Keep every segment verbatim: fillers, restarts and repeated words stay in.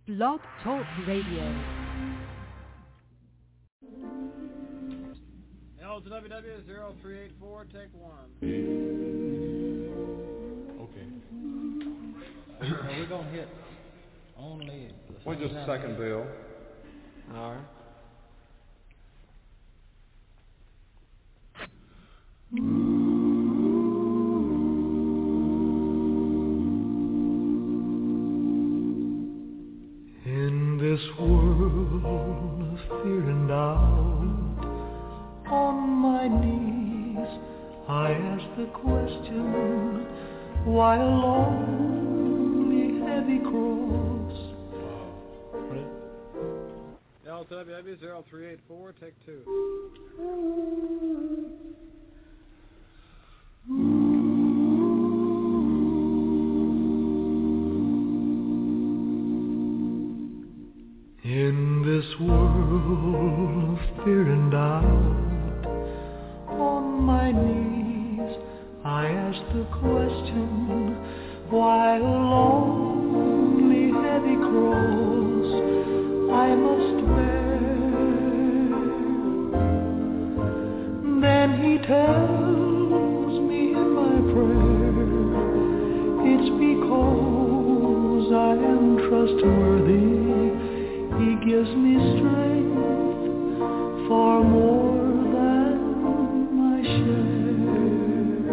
Blog Talk Radio. L to W W zero three eight four, take one. Okay. Uh, we're going to hit only... Wait just a second, Bill. All right. In this world of fear and doubt, on my knees I ask the question, why a lonely heavy cross? L to W W zero three eight four, take two. In this world of fear and doubt, on my knees I ask the question, why a lonely heavy cross I must bear? Then he tells me in my prayer, it's because I am trustworthy. He gives me strength for more than my share.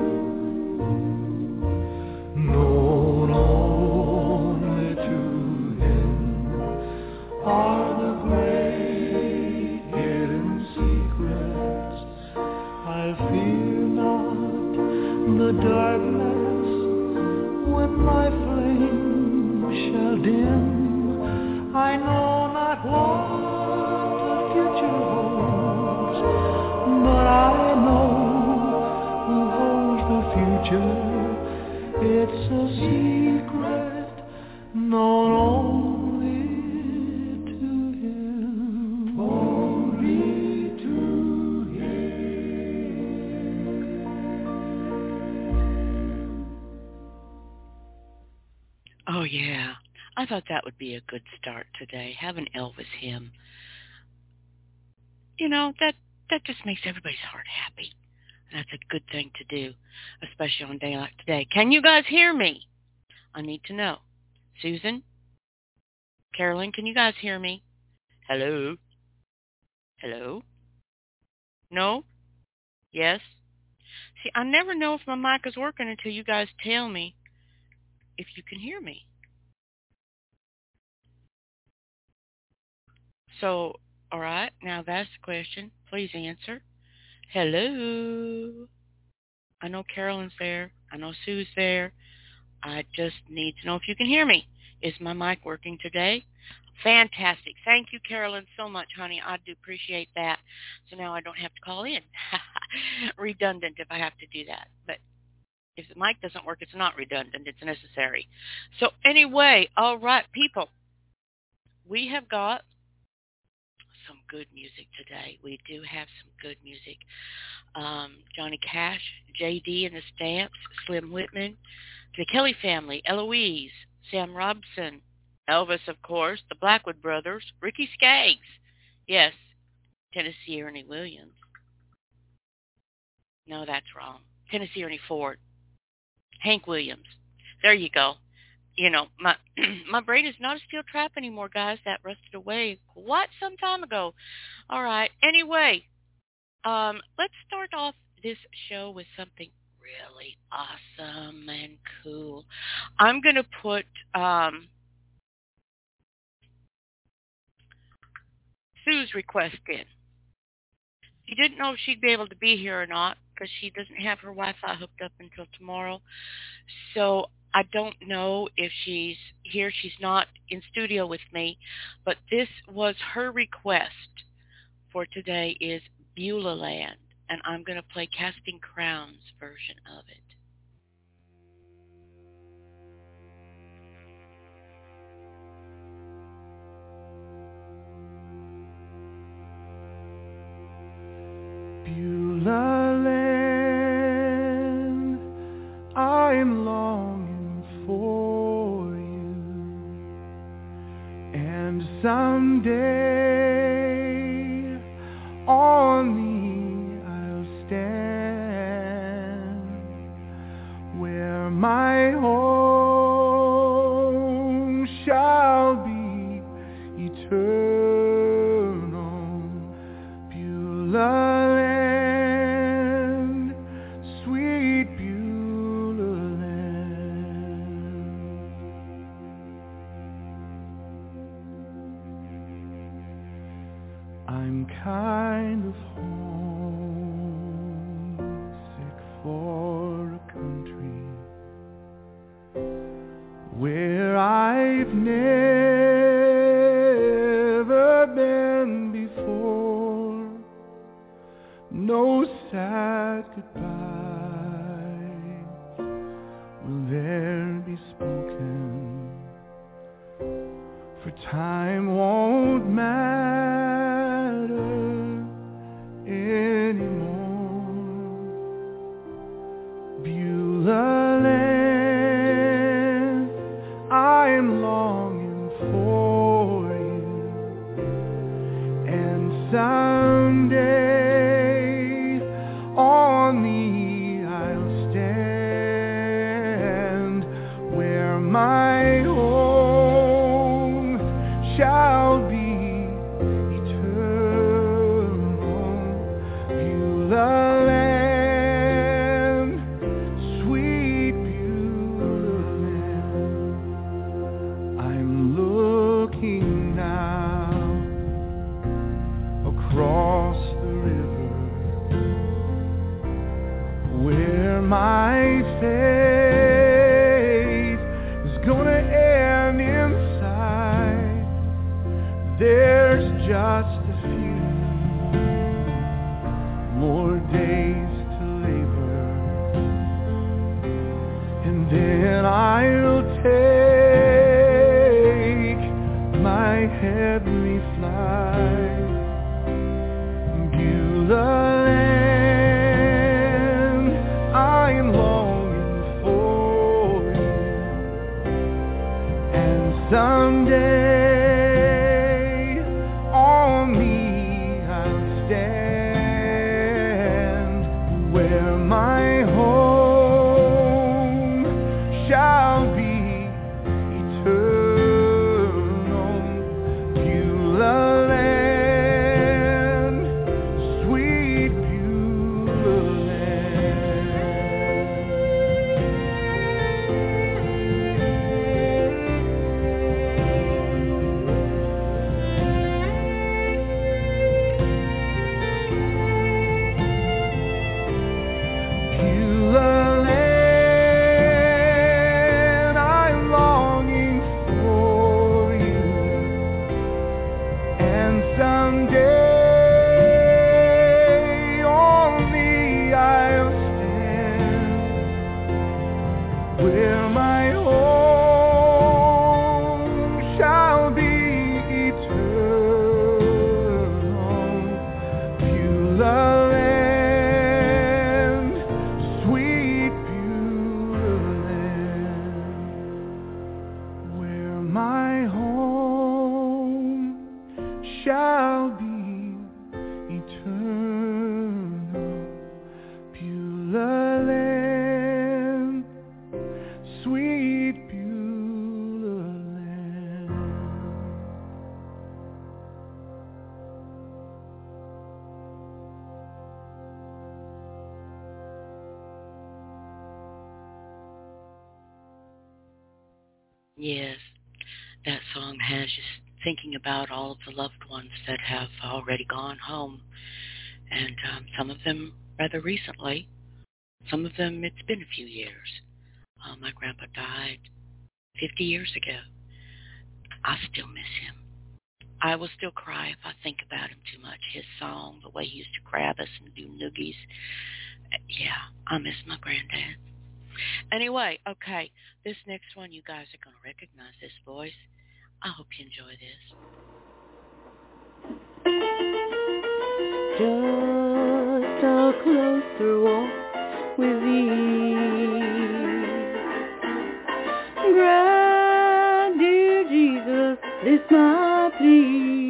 Known only to him are the great hidden secrets. I fear not the darkness when my flame shall dim. I know not what the future holds, but I know who holds the future. It's a secret known only to him. Only to him. Oh, yeah. I thought that would be a good start today, have an Elvis hymn. You know, that that just makes everybody's heart happy. And that's a good thing to do, especially on a day like today. Can you guys hear me? I need to know. Susan? Carolyn, can you guys hear me? Hello? Hello? No? Yes? See, I never know if my mic is working until you guys tell me if you can hear me. So, all right, now that's the question. Please answer. Hello? I know Carolyn's there. I know Sue's there. I just need to know if you can hear me. Is my mic working today? Fantastic. Thank you, Carolyn, so much, honey. I do appreciate that. So now I don't have to call in. Redundant if I have to do that. But if the mic doesn't work, it's not redundant. It's necessary. So anyway, all right, people. We have got some good music today. We do have some good music. Um, Johnny Cash, J D and the Stamps, Slim Whitman, the Kelly Family, Eloise, Sam Robson, Elvis, of course, the Blackwood Brothers, Ricky Skaggs, yes, Tennessee Ernie Williams. No, that's wrong. Tennessee Ernie Ford, Hank Williams. There you go. You know, my my brain is not a steel trap anymore, guys. That rusted away quite some time ago. All right. Anyway, um, let's start off this show with something really awesome and cool. I'm going to put um, Sue's request in. She didn't know if she'd be able to be here or not because she doesn't have her Wi-Fi hooked up until tomorrow. So I don't know if she's here. She's not in studio with me, but this was her request for today is Beulah Land, and I'm going to play Casting Crowns version of it. Beulah Land, I'm longing for you, someday on thee I'll stand, where my home shall be eternal, Beulah land, sweet Beulah land. I'm kind of homesick for a country where I've never been before. No sad goodbyes will there be spoken, for time won't matter anymore. Beulah land, I'm longing for you, and someday on thee I'll stand, where my home shall be eternal, Beulah land, sweet Beulah land. I'm looking now across the river, where my faith is gonna end inside. There's just a few more days to labor, and then I'll take my heavenly flight. Beulah land, I am longing for you, and someday on thee I'll stand, where my home shall be eternal, Beulah land, sweet Beulah Beulah land, I'm longing for you, and someday on thee I'll stand, where my home shall be eternal, Beulah land, sweet Beulah land, where my home shall be eternal, Beulah land, sweet Beulah land. Yes, that song has you thinking about all of the loved ones that have already gone home, and um, some of them rather recently. Some of them it's been a few years. Uh, my grandpa died fifty years ago. I still miss him. I will still cry if I think about him too much. His song, the way he used to grab us and do noogies. Yeah, I miss my granddad. Anyway, okay, this next one, you guys are going to recognize this voice. I hope you enjoy this. Just a closer walk with thee, grand dear Jesus, this my plea.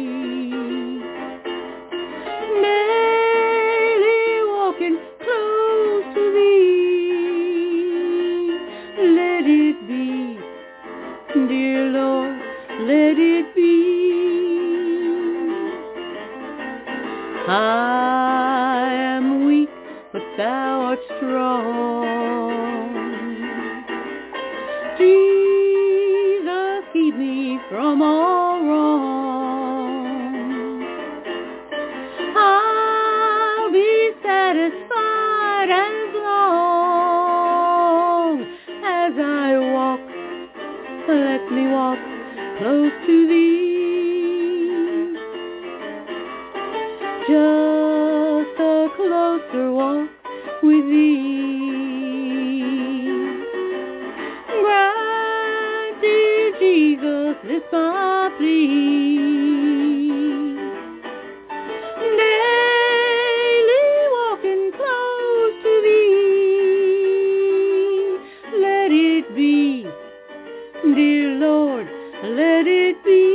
Daily walking close to thee. Let it be, dear Lord, let it be. I am weak, but thou art strong. Jesus, keep me from all wrong. I'll be satisfied as long as I walk. Let me walk close to thee. Just a closer walk with thee. Grant, dear Jesus, this my plea. Daily walking close to thee. Let it be, dear Lord, let it be.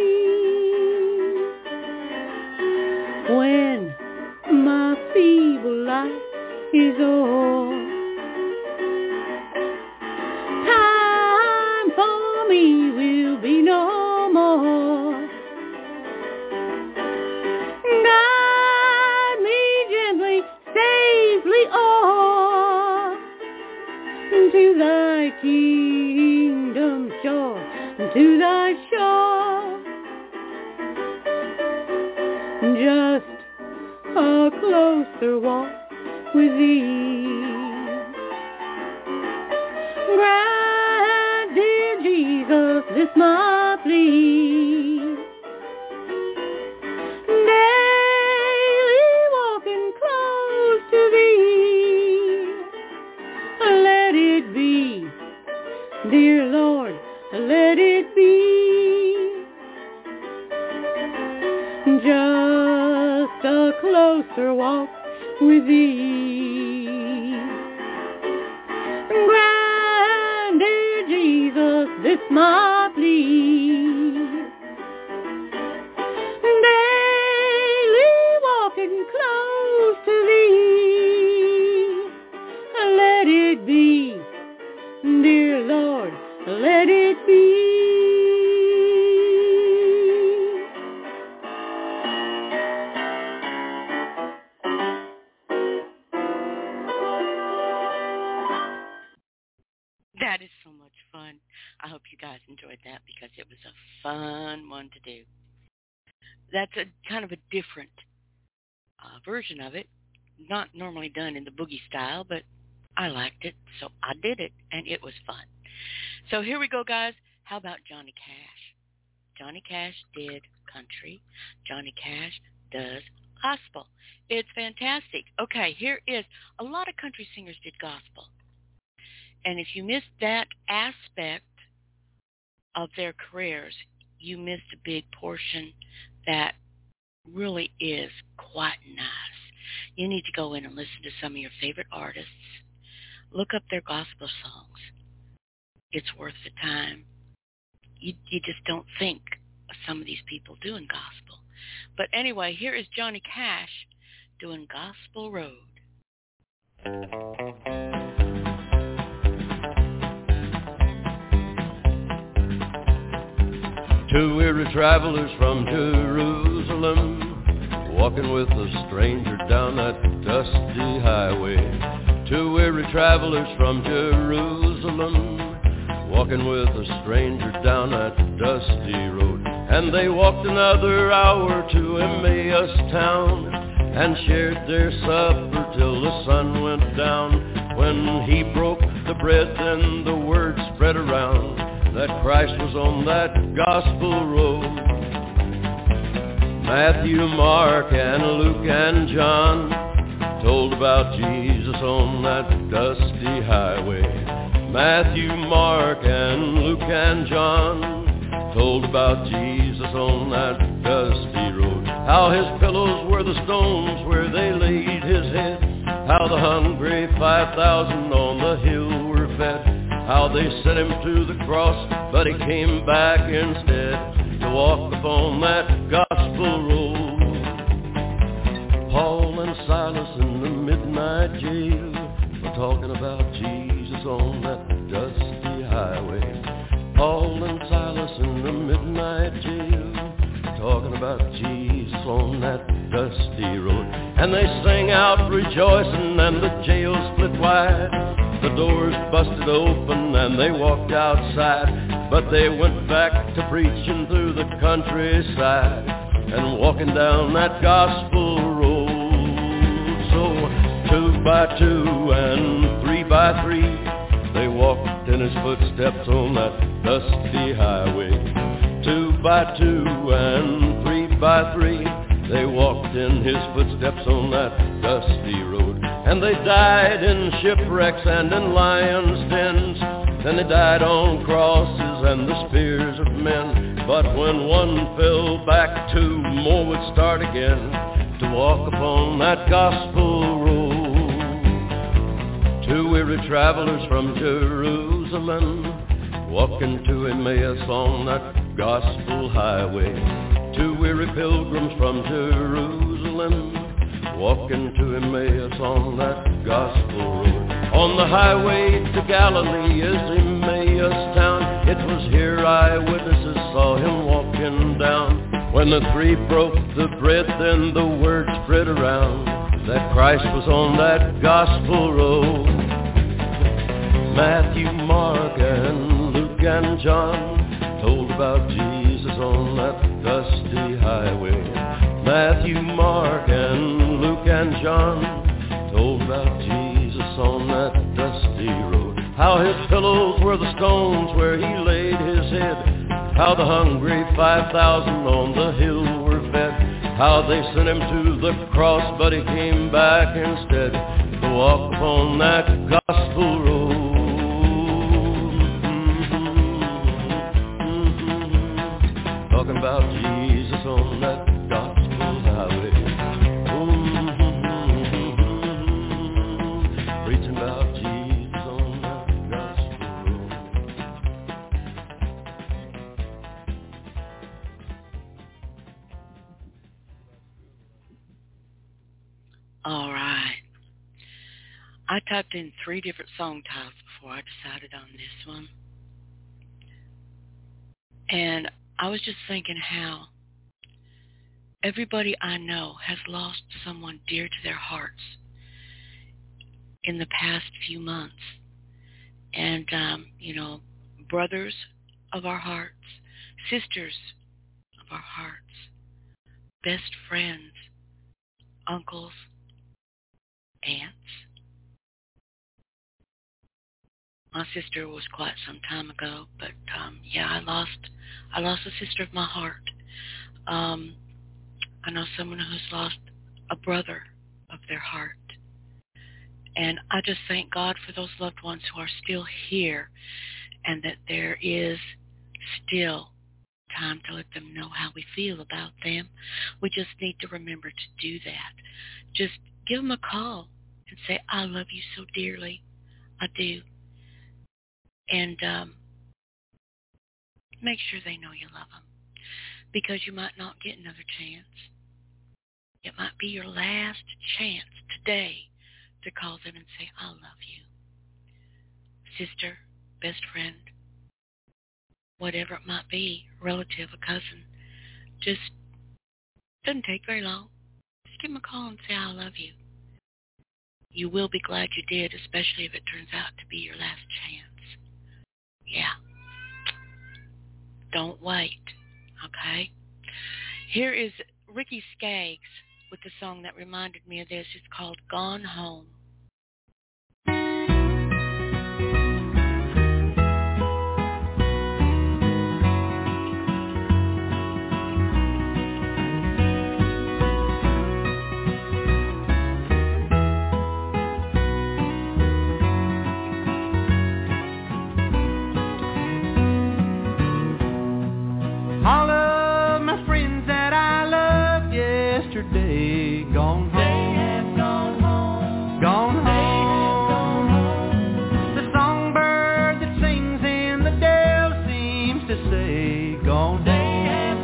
When my feeble life is o'er, time for me will be no more. Guide me gently, safely o'er to thy kingdom shore, to thy shore. Just a closer walk with thee. Grant, dear Jesus, this my plea. Daily walking close to thee. Let it be, dear Lord, let it be. Just a closer walk with thee. Grant, dear Jesus, this my plea. Daily walking close to thee. Let it be, dear Lord, let it be. That is so much fun. I hope you guys enjoyed that because it was a fun one to do. That's a kind of a different uh, version of it. Not normally done in the boogie style, but I liked it, so I did it, and it was fun. So here we go, guys. How about Johnny Cash? Johnny Cash did country. Johnny Cash does gospel. It's fantastic. Okay, here is, a lot of country singers did gospel. And if you missed that aspect of their careers, you missed a big portion that really is quite nice. You need to go in and listen to some of your favorite artists. Look up their gospel songs. It's worth the time. You, you just don't think of some of these people doing gospel. But anyway, here is Johnny Cash doing Gospel Road. Two weary travelers from Jerusalem, walking with a stranger down that dusty highway. Two weary travelers from Jerusalem, walking with a stranger down that dusty road. And they walked another hour to Emmaus town, and shared their supper till the sun went down. When he broke the bread, then the word spread around that Christ was on that gospel road. Matthew, Mark, and Luke, and John told about Jesus on that dusty highway. Matthew, Mark, and Luke, and John told about Jesus on that dusty road. How his pillows were the stones where they laid his head. How the hungry five thousand on the hill were fed. How they sent him to the cross, but he came back instead. to walk upon that gospel road. Paul and Silas in the midnight jail were talking about Jesus on that dusty highway. Paul and Silas in the midnight jail talking about Jesus on that dusty road. And they sang out rejoicing and the jail split wide. The doors busted open and they walked outside. But they went back to preaching through the countryside and walking down that gospel road. So two by two and three by three, they walked in his footsteps on that dusty highway. Two by two and three by three, they walked in his footsteps on that dusty road. And they died in shipwrecks and in lions' dens. Then they died on crosses and the spears of men. But when one fell back, two more would start again to walk upon that gospel road. Two weary travelers from Jerusalem walking to Emmaus on that gospel highway. Two weary pilgrims from Jerusalem walking to Emmaus on that gospel road. On the highway to Galilee is Emmaus town. It was here eyewitnesses saw him walking down. When the three broke the bread, then the word spread around that Christ was on that gospel road. Matthew, Mark, and Luke and John told about Jesus on that dusty highway. Matthew, Mark, and Luke and John told about Jesus on that dusty road. How his pillows were the stones where he laid his head. How the hungry five thousand on the hill were fed. How they sent him to the cross, but he came back instead to walk upon that gospel road. Talking about Jesus on that gospel highway. Mm-hmm. Preaching about Jesus on that gospel road. All right. I typed in three different song titles before I decided on this one. And I was just thinking how everybody I know has lost someone dear to their hearts in the past few months. And, um, you know, brothers of our hearts, sisters of our hearts, best friends, uncles, aunts. My sister was quite some time ago, but um, yeah, I lost I lost a sister of my heart. Um, I know someone who's lost a brother of their heart. And I just thank God for those loved ones who are still here and that there is still time to let them know how we feel about them. We just need to remember to do that. Just give them a call and say, I love you so dearly. I do. And um, make sure they know you love them, because you might not get another chance. It might be your last chance today to call them and say, I love you. Sister, best friend, whatever it might be, relative, a cousin. Just doesn't take very long. Just give them a call and say, I love you. You will be glad you did, especially if it turns out to be your last chance. Yeah. Don't wait, okay? Here is Ricky Skaggs with the song that reminded me of this. It's called Gone Home. All of my friends that I loved yesterday gone home. They have gone home. Gone home. They have gone home. The songbird that sings in the dell seems to say gone home. They have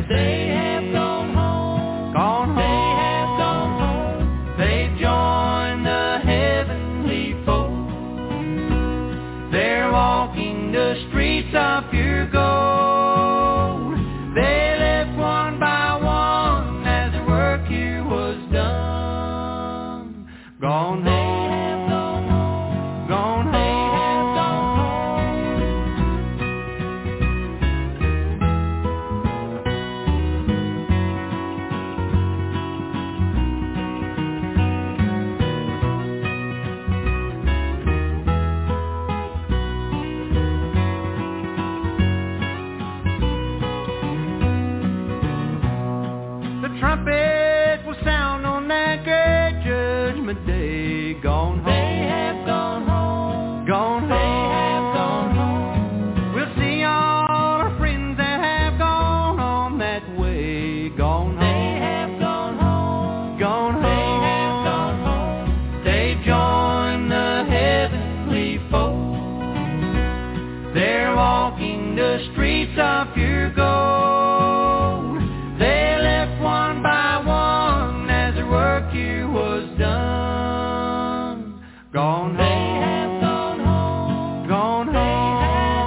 they have gone home, gone home. They have gone home. They've joined the heavenly fold. They're walking the streets of pure gold. They left one by one as the work here was done. Gone home. Trumpet will sound on that great judgment day. Gone home. They have gone home. Gone home. They have gone home. We'll see all our friends that have gone on that way. Gone home. They have gone home. Gone home. They have gone home. They've joined the heavenly fold. They're walking the streets of pure gold. Gone home. They have gone home. Gone home. They have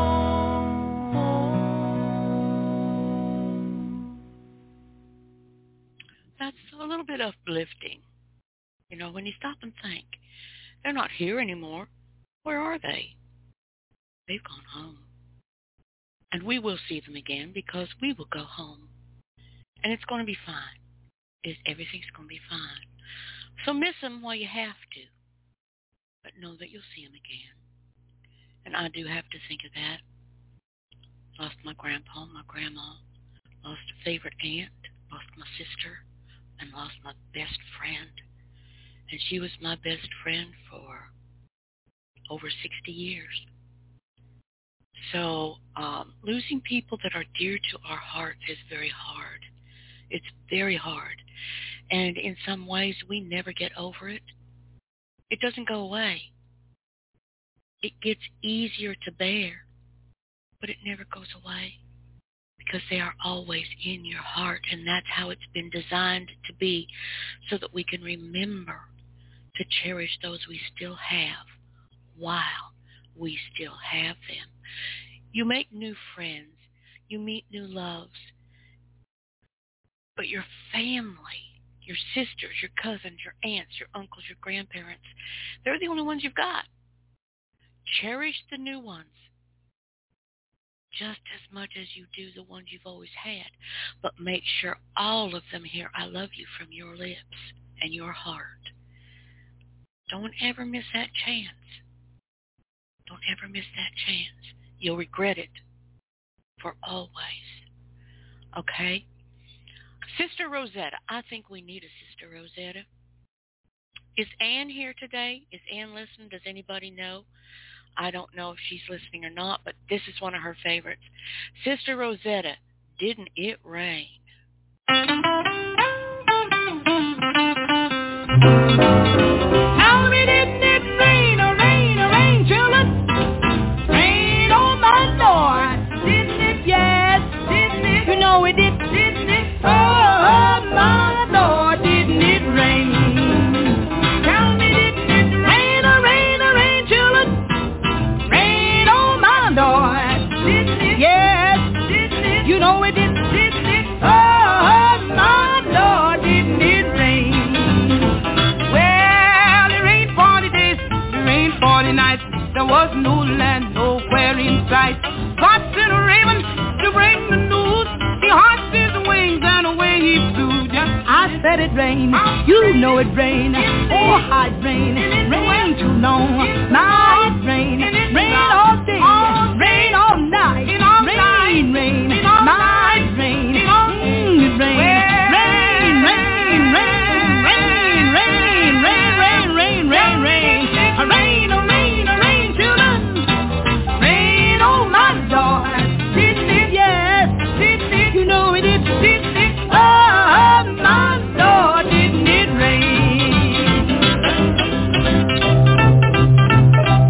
gone home. That's a little bit uplifting. You know, when you stop and think, they're not here anymore. Where are they? They've gone home. And we will see them again because we will go home. And it's going to be fine. It's, everything's going to be fine. So miss them while you have to. But know that you'll see him again. And I do have to think of that. Lost my grandpa, my grandma, lost a favorite aunt, lost my sister, and lost my best friend. And she was my best friend for over sixty years. So um, losing people that are dear to our hearts is very hard. It's very hard. And in some ways, we never get over it. It doesn't go away. It gets easier to bear, but it never goes away because they are always in your heart, and that's how it's been designed to be, so that we can remember to cherish those we still have while we still have them. You make new friends. You meet new loves. But your family, your sisters, your cousins, your aunts, your uncles, your grandparents, they're the only ones you've got. Cherish the new ones just as much as you do the ones you've always had. But make sure all of them hear, I love you, from your lips and your heart. Don't ever miss that chance. Don't ever miss that chance. You'll regret it for always. Okay? Sister Rosetta. I think we need a Sister Rosetta. Is Ann here today? Is Ann listening? Does anybody know? I don't know if she's listening or not, but this is one of her favorites. Sister Rosetta, Didn't It Rain? Tell me, didn't it rain, oh rain, oh rain, children? Rain on my door. Didn't it? Yes, didn't it? You know it did, didn't it? Oh, my door, didn't it rain? Tell me, didn't it rain, oh rain, oh rain, children? Rain on my door. Didn't it? Yes, didn't it? You know it did, didn't it? Oh, my door, didn't it rain? Well, it rained forty days, it rained forty nights. There was no land nowhere in sight. God sent a raven to bring the news. He hopped his wings and away he flew. Just I said it rained, you know it rained. Oh, how it rained, rain too long. Now it rained, rain all day, rain all night. Rain, rain, night rain, mm, it rained. Rain, rain, rain, rain, rain, rain, rain, rain, rain, rain. A rain, a rain, a rain, children. Rain on my door. Didn't it? Yes, didn't it? You know it did, didn't it? Oh, my door, didn't it rain?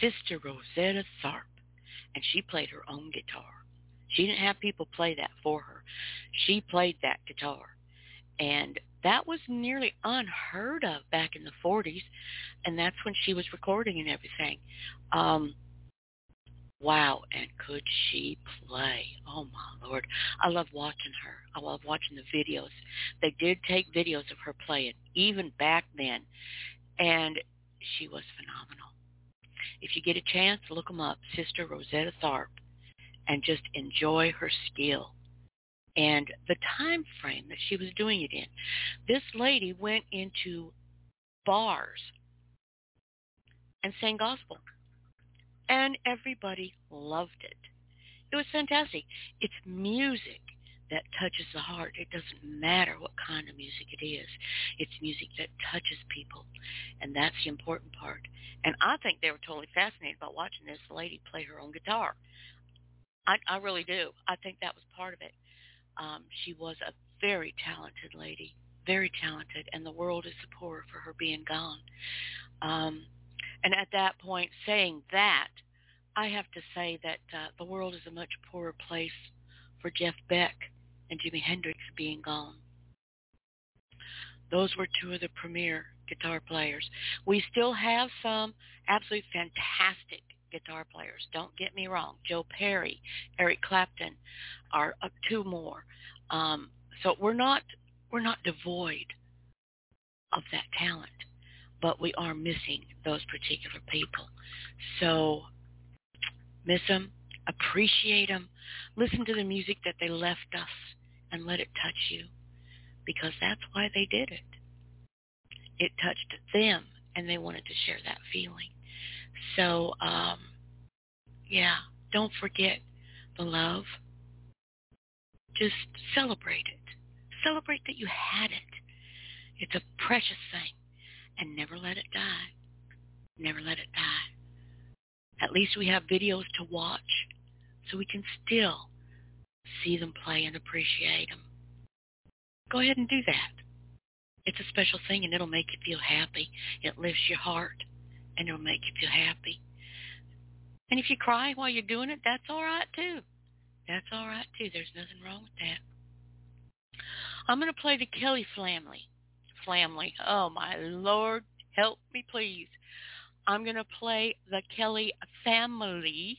Sister Rosetta Tharpe, and she played her own guitar. She didn't have people play that for her. She played that guitar, and that was nearly unheard of back in the forties, and that's when she was recording and everything. Um, wow, and could she play? Oh, my Lord. I love watching her. I love watching the videos. They did take videos of her playing, even back then, and she was phenomenal. If you get a chance, look them up, Sister Rosetta Tharpe, and just enjoy her skill and the time frame that she was doing it in. This lady went into bars and sang gospel, and everybody loved it. It was fantastic. It's music that touches the heart. It doesn't matter what kind of music it is. It's music that touches people, and that's the important part. And I think they were totally fascinated about watching this lady play her own guitar. I, I really do. I think that was part of it. Um, she was a very talented lady, very talented, and the world is the poorer for her being gone. Um, and at that point, saying that, I have to say that uh, the world is a much poorer place for Jeff Beck and Jimi Hendrix being gone. Those were two of the premier guitar players. We still have some absolutely fantastic guitar players. Don't get me wrong. Joe Perry, Eric Clapton are uh, two more. Um, so we're not we're not devoid of that talent, but we are missing those particular people. So miss them, appreciate them, listen to the music that they left us, and let it touch you, because that's why they did it. It touched them, and they wanted to share that feeling. So, um, yeah, don't forget the love. Just celebrate it. Celebrate that you had it. It's a precious thing, and never let it die. Never let it die. At least we have videos to watch, so we can still see them play and appreciate them. Go ahead and do that. It's a special thing, and it'll make you feel happy. It lifts your heart, and it'll make you feel happy. And if you cry while you're doing it, that's all right, too. That's all right, too. There's nothing wrong with that. I'm going to play the Kelly Family. Family. Oh, my Lord, help me, please. I'm going to play the Kelly Family.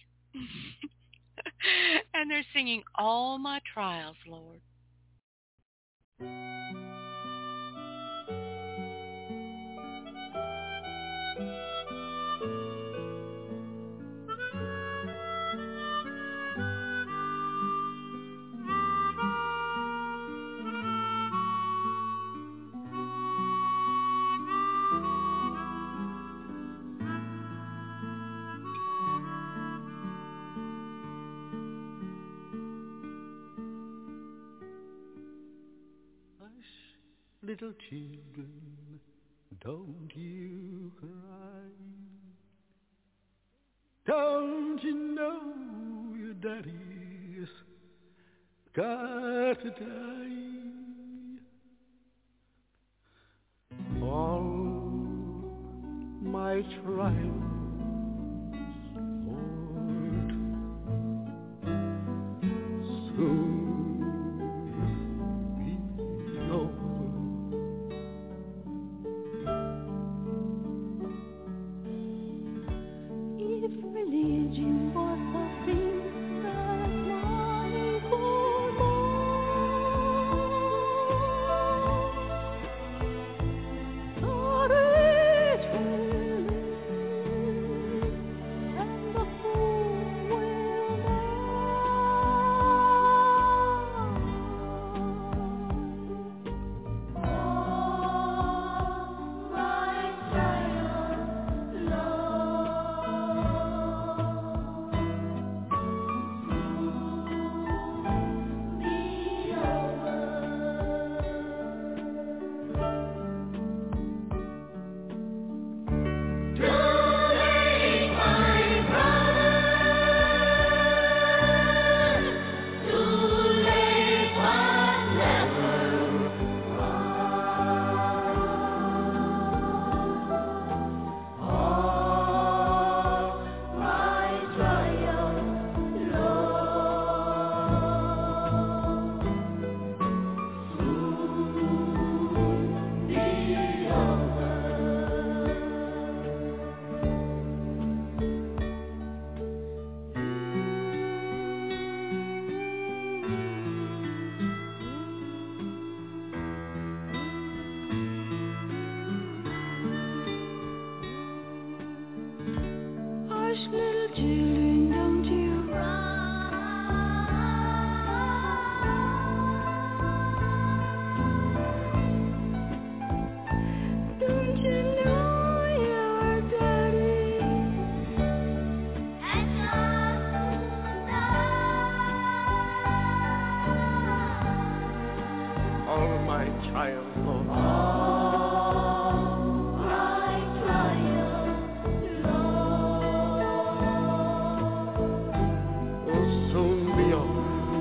And they're singing All My Trials, Lord. Little children, don't you cry. Don't you know your daddy's got to die? All my trials, Lord, soon religion was the thing that money could buy. God is willing triumphs, Lord. Will soon be over.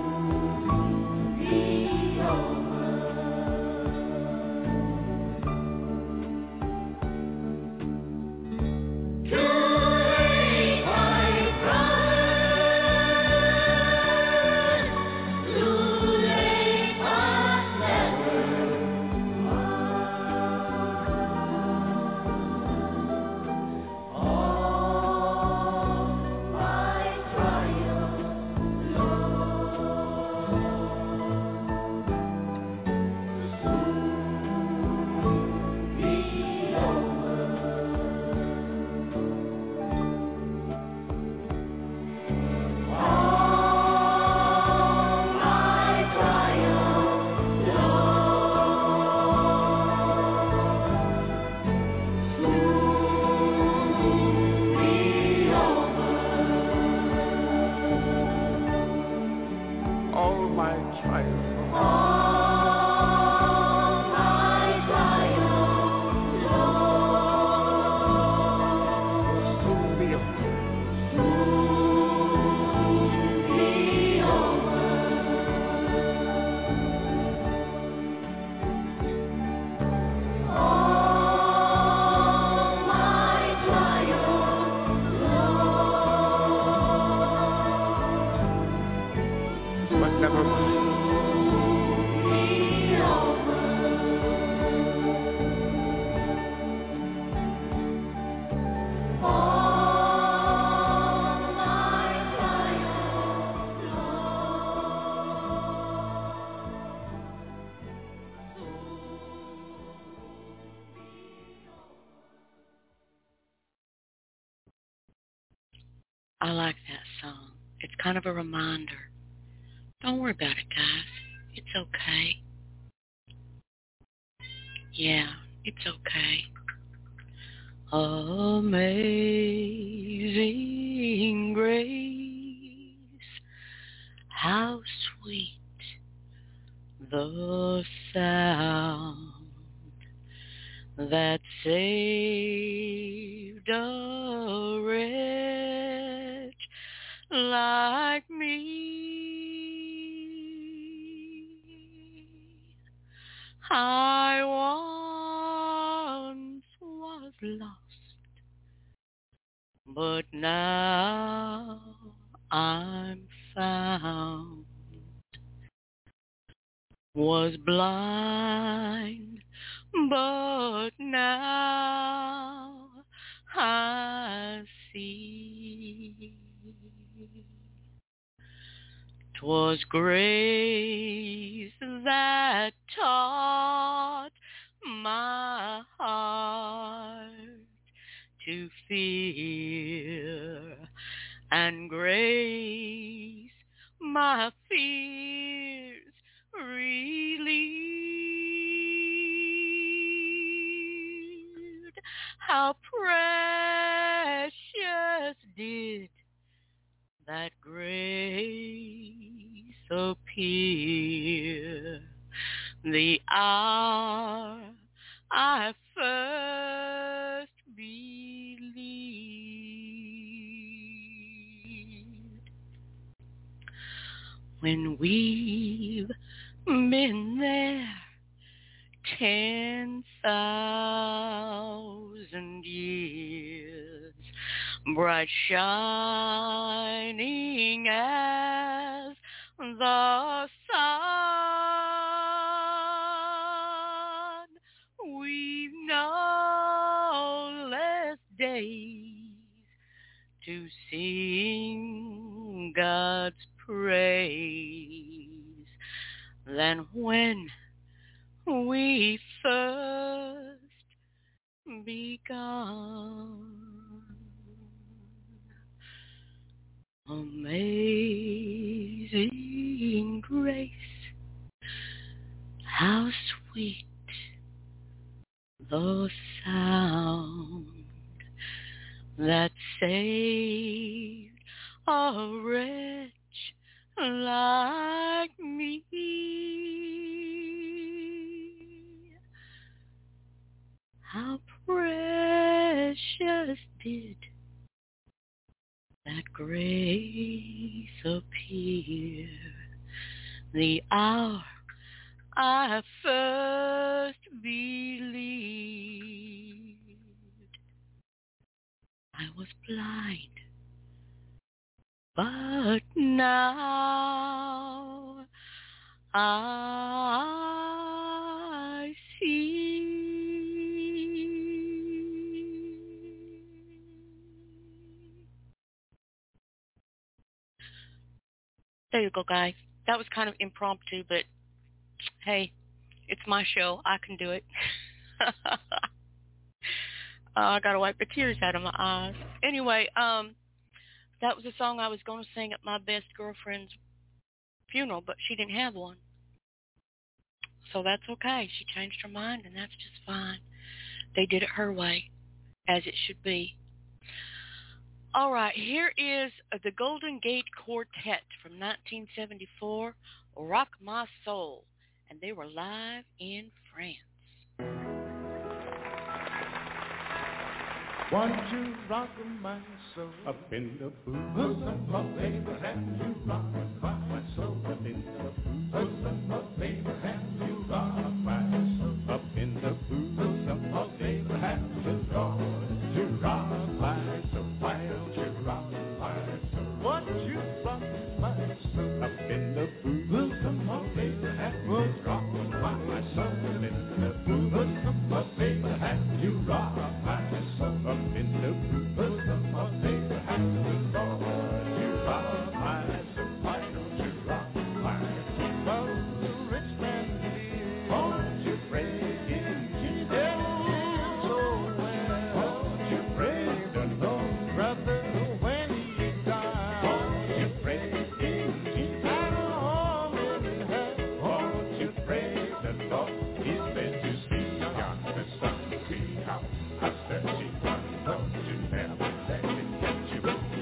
I like that song. It's kind of a reminder. Don't worry about it, guys. It's okay. Yeah, it's okay. Amazing grace, how sweet the sound that saved a wretch like me. I once was lost, but now I'm found. Was blind, but now I see. 'Twas grace that taught my heart to fear, and grace my fears relieved. How precious did that grace appear the hour I first believed. When we've been there ten thousand years, bright shining as the sun, we've no less days to sing God's praise than when we first begun. Amazing grace, how sweet the sound that saved a wretch like me. how precious did that grace appear the hour I first believed. I was blind, but now I see. There you go, guys. That was kind of impromptu, but hey, it's my show. I can do it. uh, I got to wipe the tears out of my eyes. Anyway, um, that was a song I was going to sing at my best girlfriend's funeral, but she didn't have one. So that's okay. She changed her mind, and that's just fine. They did it her way, as it should be. All right, here is the Golden Gate Quartet from nineteen seventy-four, Rock My Soul, and they were live in France. Want you rock my soul up in the bosom of Abraham? You rock my soul up in the bosom of Abraham. You rock my soul up in the bosom of Abraham. You rock, you rock my soul. Why don't you rock my soul? Want you rock my soul up in the bosom of Abraham? You rock my soul up in the bosom of Abraham. You rock my soul up in the bosom of Abraham. Lord, you rock my soul. Why don't you rock my soul? Well, the rich man lives. Won't you pray in Jesus? So well. Won't you pray the Lord, brother, when he dies? Won't you pray in Jesus? At home in heaven. Won't you pray the Lord? He's meant to see God the Son. See how I said she won. Don't you never let it get you.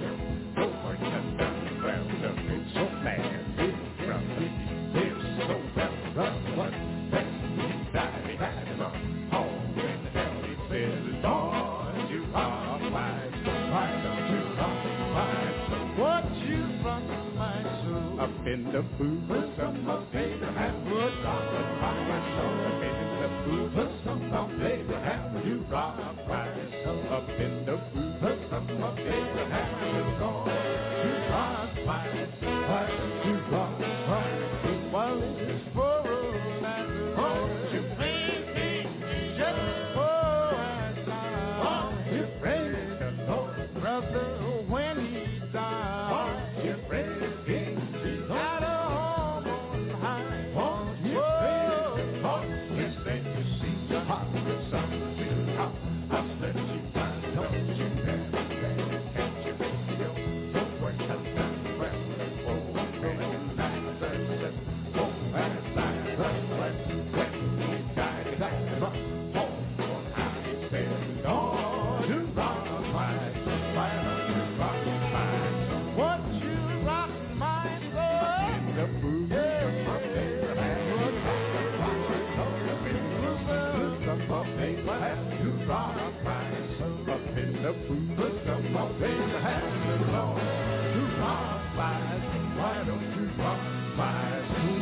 No more than that. Well, the rich so mad. His brother, lives so well. Run one. Then he died. He had him on home in hell. He said, Lord, you are my soul. Why don't you rock my soul? What you rock my soul? Up in the bosom of Abraham. Would rock my soul. Up in the bosom of Abraham. You rock my soul. Up in the bosom of Abraham. Lord, you rock my soul. Why don't you rock my soul? While it's for a matter. Won't you praise King Jesus? Oh, as I won't you praise the Lord, brother, when he died? Won't you praise King Jesus? At home on high. Won't you praise the Lord? Yes, then you see your heart with something out. I'll let you find. Don't you ever let it catch you. Your work has done well. Oh, when you like the sun. Oh, as I run away. When he died, he died from home on high. He said, Lord, you rock my soul. Why don't you rock my soul? Won't you rock my soul? In the bosom of Abraham. You rock my soul. Up in the bosom of Abraham. You rock my soul. Up in the bosom of Abraham. Lord, you rock my soul. Why don't you rock my soul?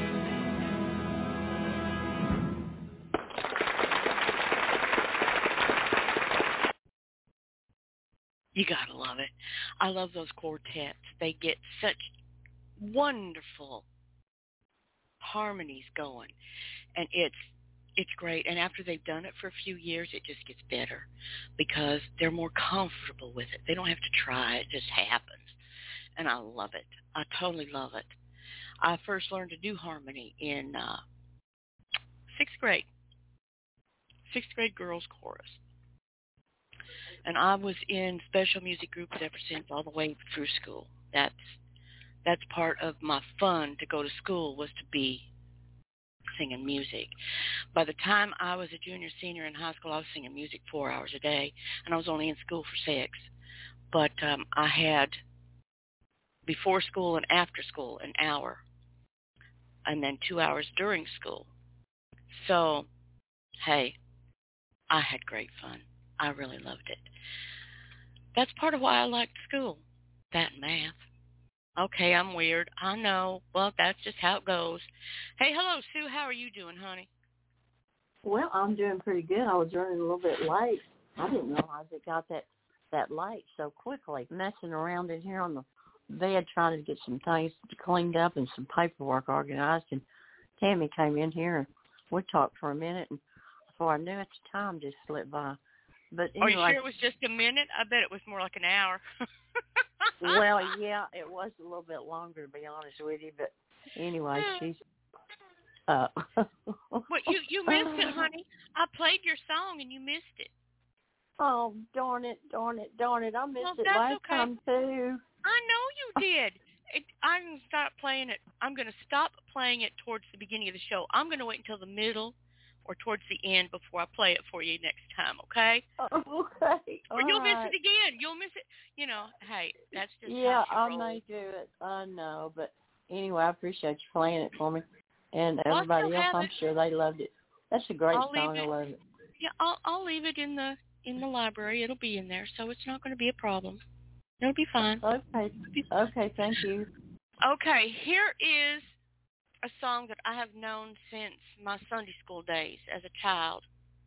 You gotta love it. I love those quartets. They get such wonderful harmonies going, and it's it's great. And after they've done it for a few years, it just gets better because they're more comfortable with it. They don't have to try. It just happens. And I love it. I totally love it. I first learned to do harmony in uh, sixth grade, sixth grade girls chorus. And I was in special music groups ever since, all the way through school. That's that's part of my fun to go to school, was to be singing music. By the time I was a junior, senior in high school, I was singing music four hours a day, and I was only in school for six. But um, I had before school and after school an hour, and then two hours during school. So, hey, I had great fun. I really loved it. That's part of why I liked school, that math. Okay, I'm weird. I know. Well, that's just how it goes. Hey, hello, Sue. How are you doing, honey? Well, I'm doing pretty good. I was running a little bit late. I didn't realize it got that, that late so quickly. Messing around in here on the bed trying to get some things cleaned up and some paperwork organized. And Tammy came in here and we talked for a minute. And before I knew it, the time just slipped by. But anyway, are you sure it was just a minute? I bet it was more like an hour. Well, yeah, it was a little bit longer, to be honest with you. But anyway, she's... Uh, well, you, you missed it, honey. I played your song and you missed it. Oh, darn it, darn it, darn it. I missed well, it that's last okay. time, too. I know you did. It, I'm going to stop playing it. I'm going to stop playing it towards the beginning of the show. I'm going to wait until the middle or towards the end before I play it for you next time, okay? Oh, okay. Or you'll right. miss it again. You'll miss it. You know, hey, that's just yeah, how I she may rolls. do it. I know, but anyway, I appreciate you playing it for me. And Well, everybody else, I'm it. sure they loved it. That's a great I'll song. Leave it, I love it. Yeah, I'll I'll leave it in the in the library. It'll be in there, so it's not going to be a problem. It'll be fine. Okay. Okay, thank you. Okay, here is a song that I have known since my Sunday school days as a child.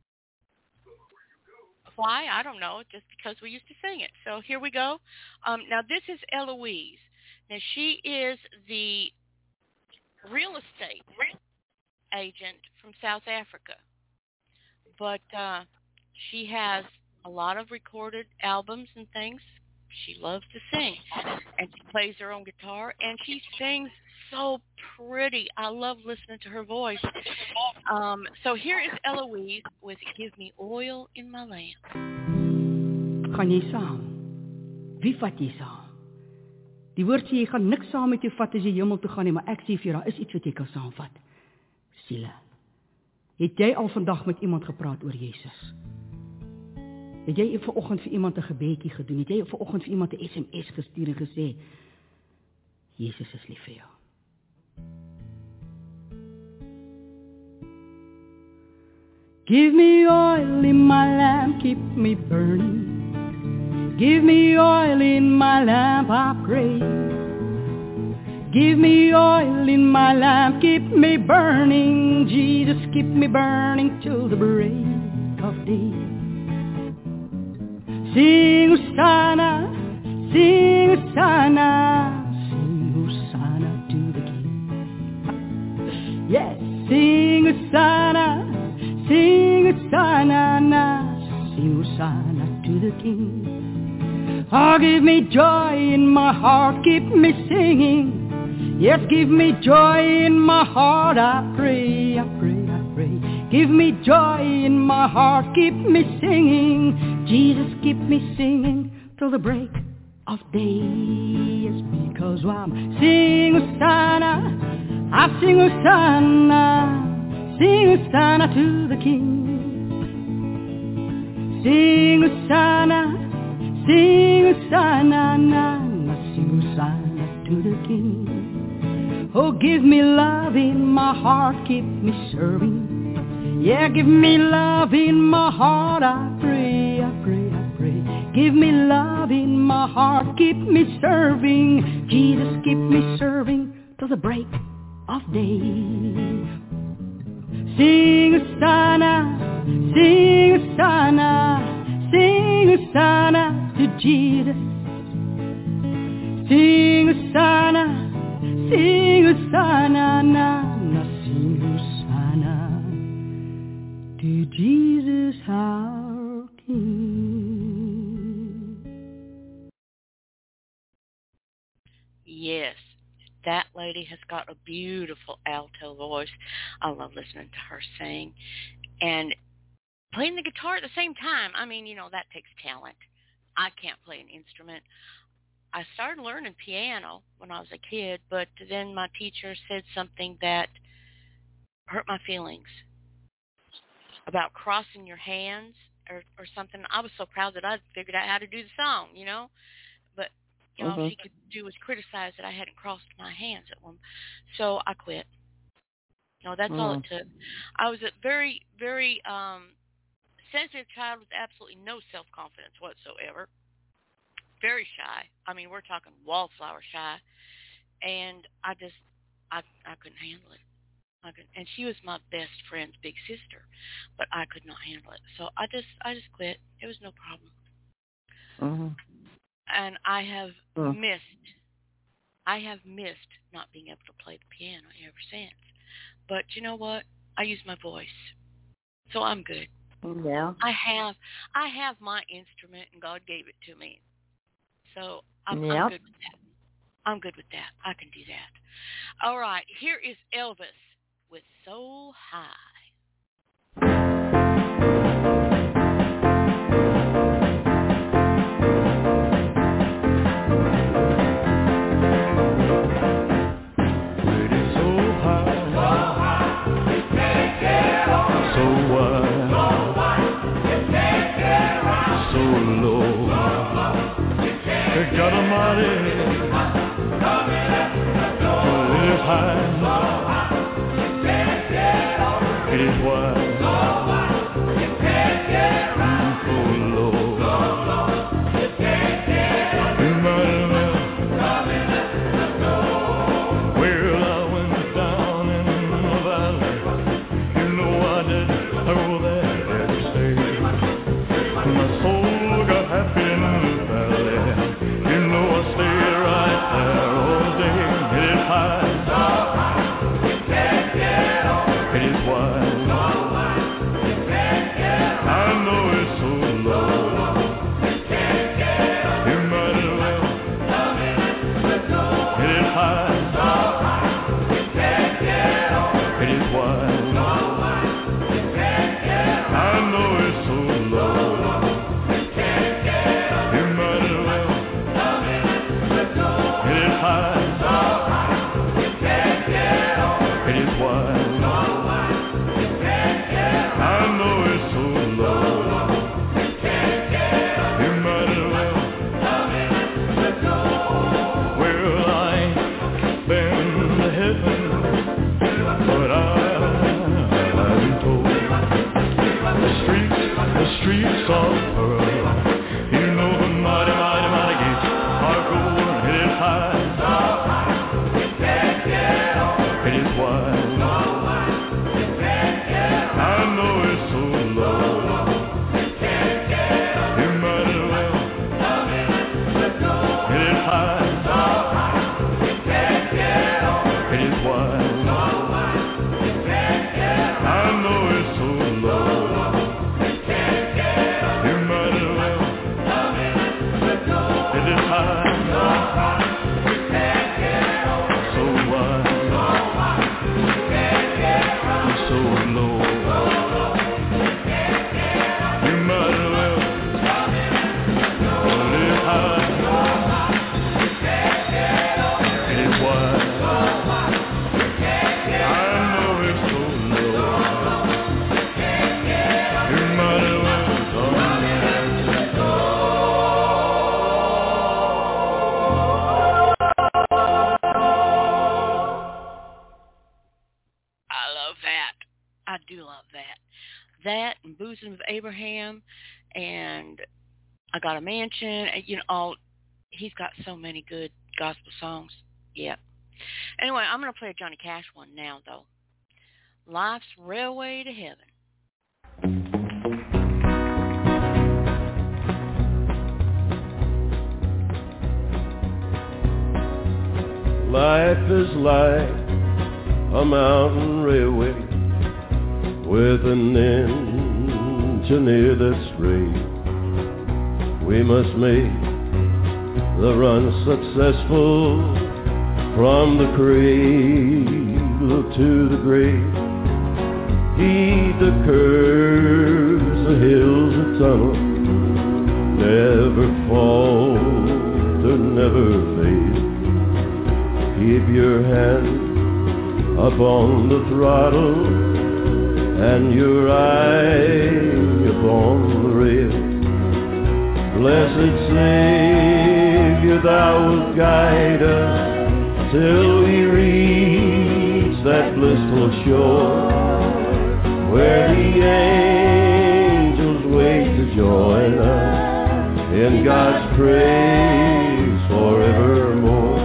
Why? I don't know, just because we used to sing it. So here we go. Um, now, this is Eloise. Now, she is the real estate agent from South Africa. But uh, she has a lot of recorded albums and things. She loves to sing. And she plays her own guitar, and she sings so pretty. I love listening to her voice. Um, so here is Eloise with Give Me Oil in My Lamp. Gaan jy saam? Wie vat jy saam? Die woord sê jy gaan niks saam met jou vat as jy hemel toe gaan nie, maar ek sê vir jou, daar is iets wat jy kan saamvat. Siele, het jy al vandag met iemand gepraat oor Jesus? Het jy vanoggend vir iemand 'n gebedjie gedoen? Het jy vanoggend vir iemand 'n S M S gestuur en gesê, Jesus is lief vir jou? Give me oil in my lamp, keep me burning. Give me oil in my lamp, I pray. Give me oil in my lamp, keep me burning. Jesus, keep me burning till the break of day. Sing Hosanna, sing Hosanna, sing Hosanna to the King. Yes, sing Hosanna, sing Hosanna, sing Hosanna to the King. Oh, give me joy in my heart, keep me singing. Yes, give me joy in my heart, I pray, I pray, I pray. Give me joy in my heart, keep me singing. Jesus, keep me singing till the break of day. Yes, because I'm sing Hosanna, I sing Hosanna, sing Hosanna to the King. Sing Hosanna, sing Hosanna, na, na, sing Hosanna to the King. Oh, give me love in my heart, keep me serving. Yeah, give me love in my heart, I pray, I pray, I pray. Give me love in my heart, keep me serving. Jesus, keep me serving till the break of day. Sing Hosanna, sing Hosanna, sing Hosanna to Jesus. Sing Hosanna, sing Hosanna, na, na, sing Hosanna to Jesus our King. Yes, that lady has got a beautiful alto voice. I love listening to her sing. And playing the guitar at the same time, I mean, you know, that takes talent. I can't play an instrument. I started learning piano when I was a kid, but then my teacher said something that hurt my feelings about crossing your hands or, or something. I was so proud that I figured out how to do the song, you know. But you know, Mm-hmm. all she could do was criticize that I hadn't crossed my hands at one. So I quit. You know, that's mm. all it took. I was a very, very um, sensitive child with absolutely no self-confidence whatsoever. Very shy. I mean, we're talking wallflower shy. And I just, I, I couldn't handle it. I could, and she was my best friend's big sister, but I could not handle it. So I just, I just quit. It was no problem. Mm-hmm. And I have Mm. missed, I have missed not being able to play the piano ever since. But you know what? I use my voice, so I'm good. Yeah. I have, I have my instrument, and God gave it to me. So I'm, Yep. I'm good with that. I'm good with that. I can do that. All right, here is Elvis with So High. Got a mighty live high. It is wide. So low. You might well. Well, I went down in the valley. You know I did. I go there to stay. My soul got happy in the valley. You know I stay right there all day. It is high. It is wide. I know it's so low. You might as well. It is high. It is wide. I know it's so low. You might as well. It is high. It is wide. I know it's so low. You might as well. Well, I ain't been to heaven, but I've been told the streets, the streets of pearl. You know the mighty, mighty, mighty gates are gold. It is high. It is wide. I know it's so low. You might as well. It is high. It is wide. I know it's so low. You might as well. It is high. So wide. So low. You might as well. It is high. It is wide. I know it's so low. You might as well. I love that. I do love that. That and Bosom of Abraham, and I Got a Mansion. and, You know, all he's got so many good gospel songs. Yeah. Anyway, I'm going to play a Johnny Cash one now, though. Life's Railway to Heaven. Life is like a mountain railway with an engineer that's straight. We must make the run successful from the cradle to the grave. Heed the curves, the hills, the tunnel, never falter, never fade. Keep your hand upon the throttle and your eye upon the rail. Blessed Savior, thou wilt guide us till we reach that blissful shore where the angels join us in God's praise forevermore.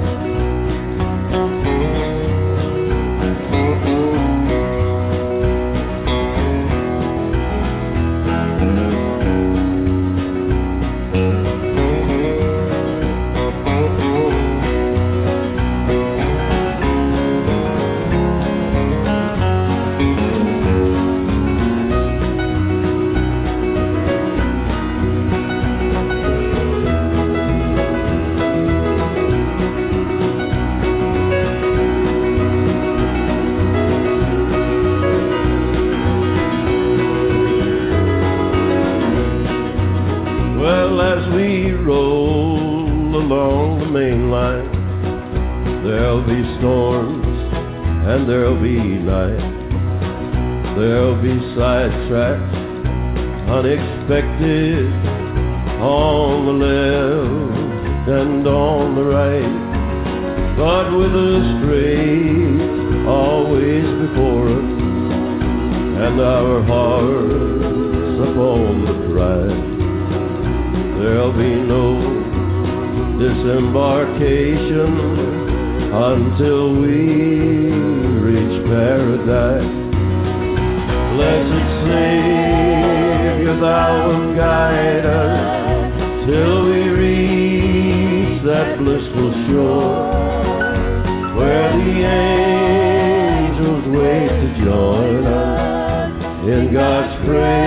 Along the main line, there'll be storms and there'll be night. There'll be sidetracks, unexpected, on the left and on the right. But with a straight always before us, and our hearts upon the prize, there'll be no disembarkation until we reach paradise. Blessed Savior, thou wilt guide us till we reach that blissful shore, where the angels wait to join us in God's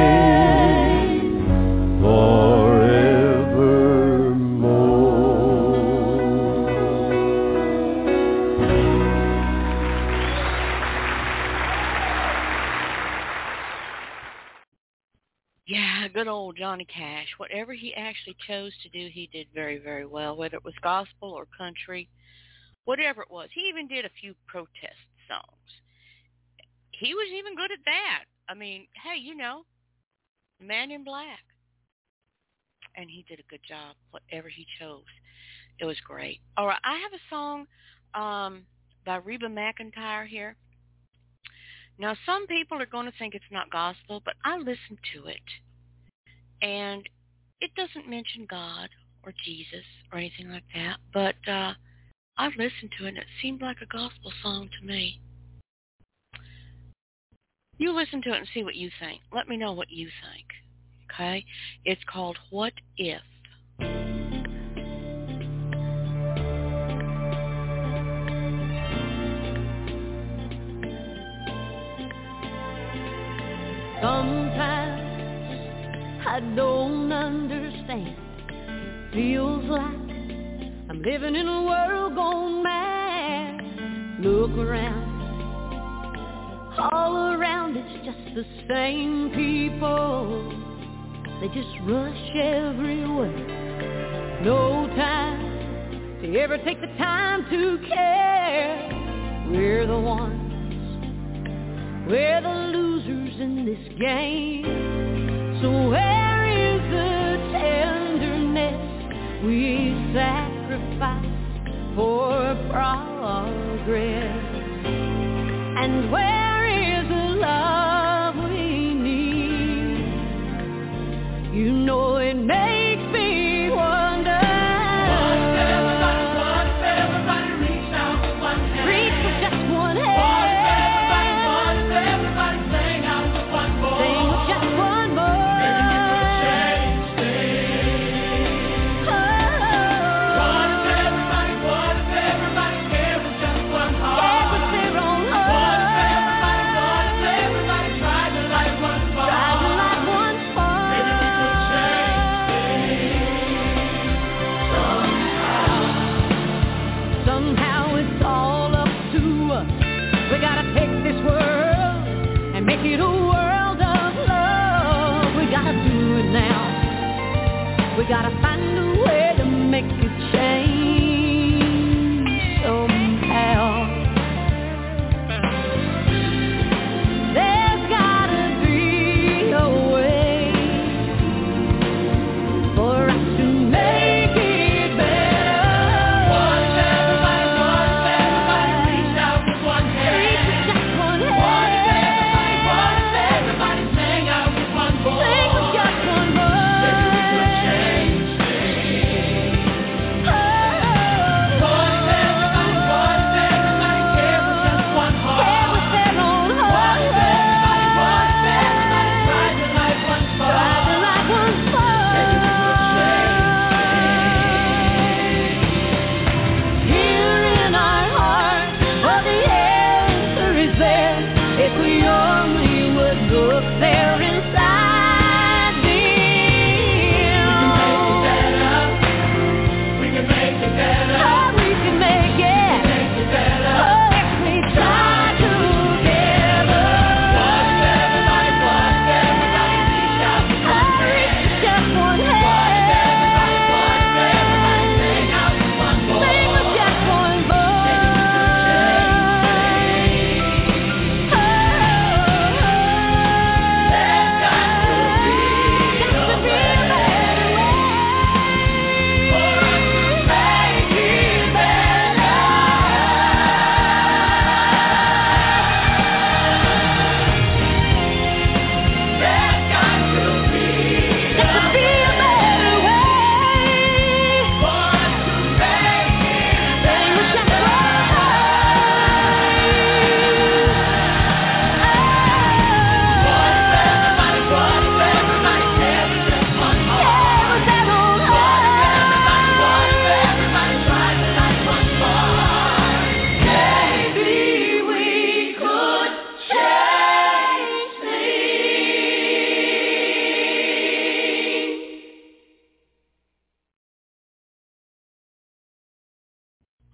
praise forever. Good old Johnny Cash. Whatever he actually chose to do, he did very, very well, whether it was gospel or country, whatever it was. He even did a few protest songs. He was even good at that. I mean, hey, you know, Man in Black. And he did a good job, whatever he chose. It was great. All right, I have a song um, by Reba McEntire here. Now, some people are going to think it's not gospel, but I listened to it. And it doesn't mention God or Jesus or anything like that, but uh, I've listened to it, and it seemed like a gospel song to me. You listen to it and see what you think. Let me know what you think, okay? It's called What If? Sometimes I don't understand. Feels like I'm living in a world gone mad. Look around, all around it's just the same people. They just rush everywhere. No time to ever take the time to care. We're the ones, we're the losers in this game. So where is the tenderness we sacrifice for progress? And where is the love we need? You know it makes me wonder. What if everybody, what if everybody reached out for one hand? Reach for just one hand. What if everybody, what if everybody sang out for one more? Sing with just one more. Everybody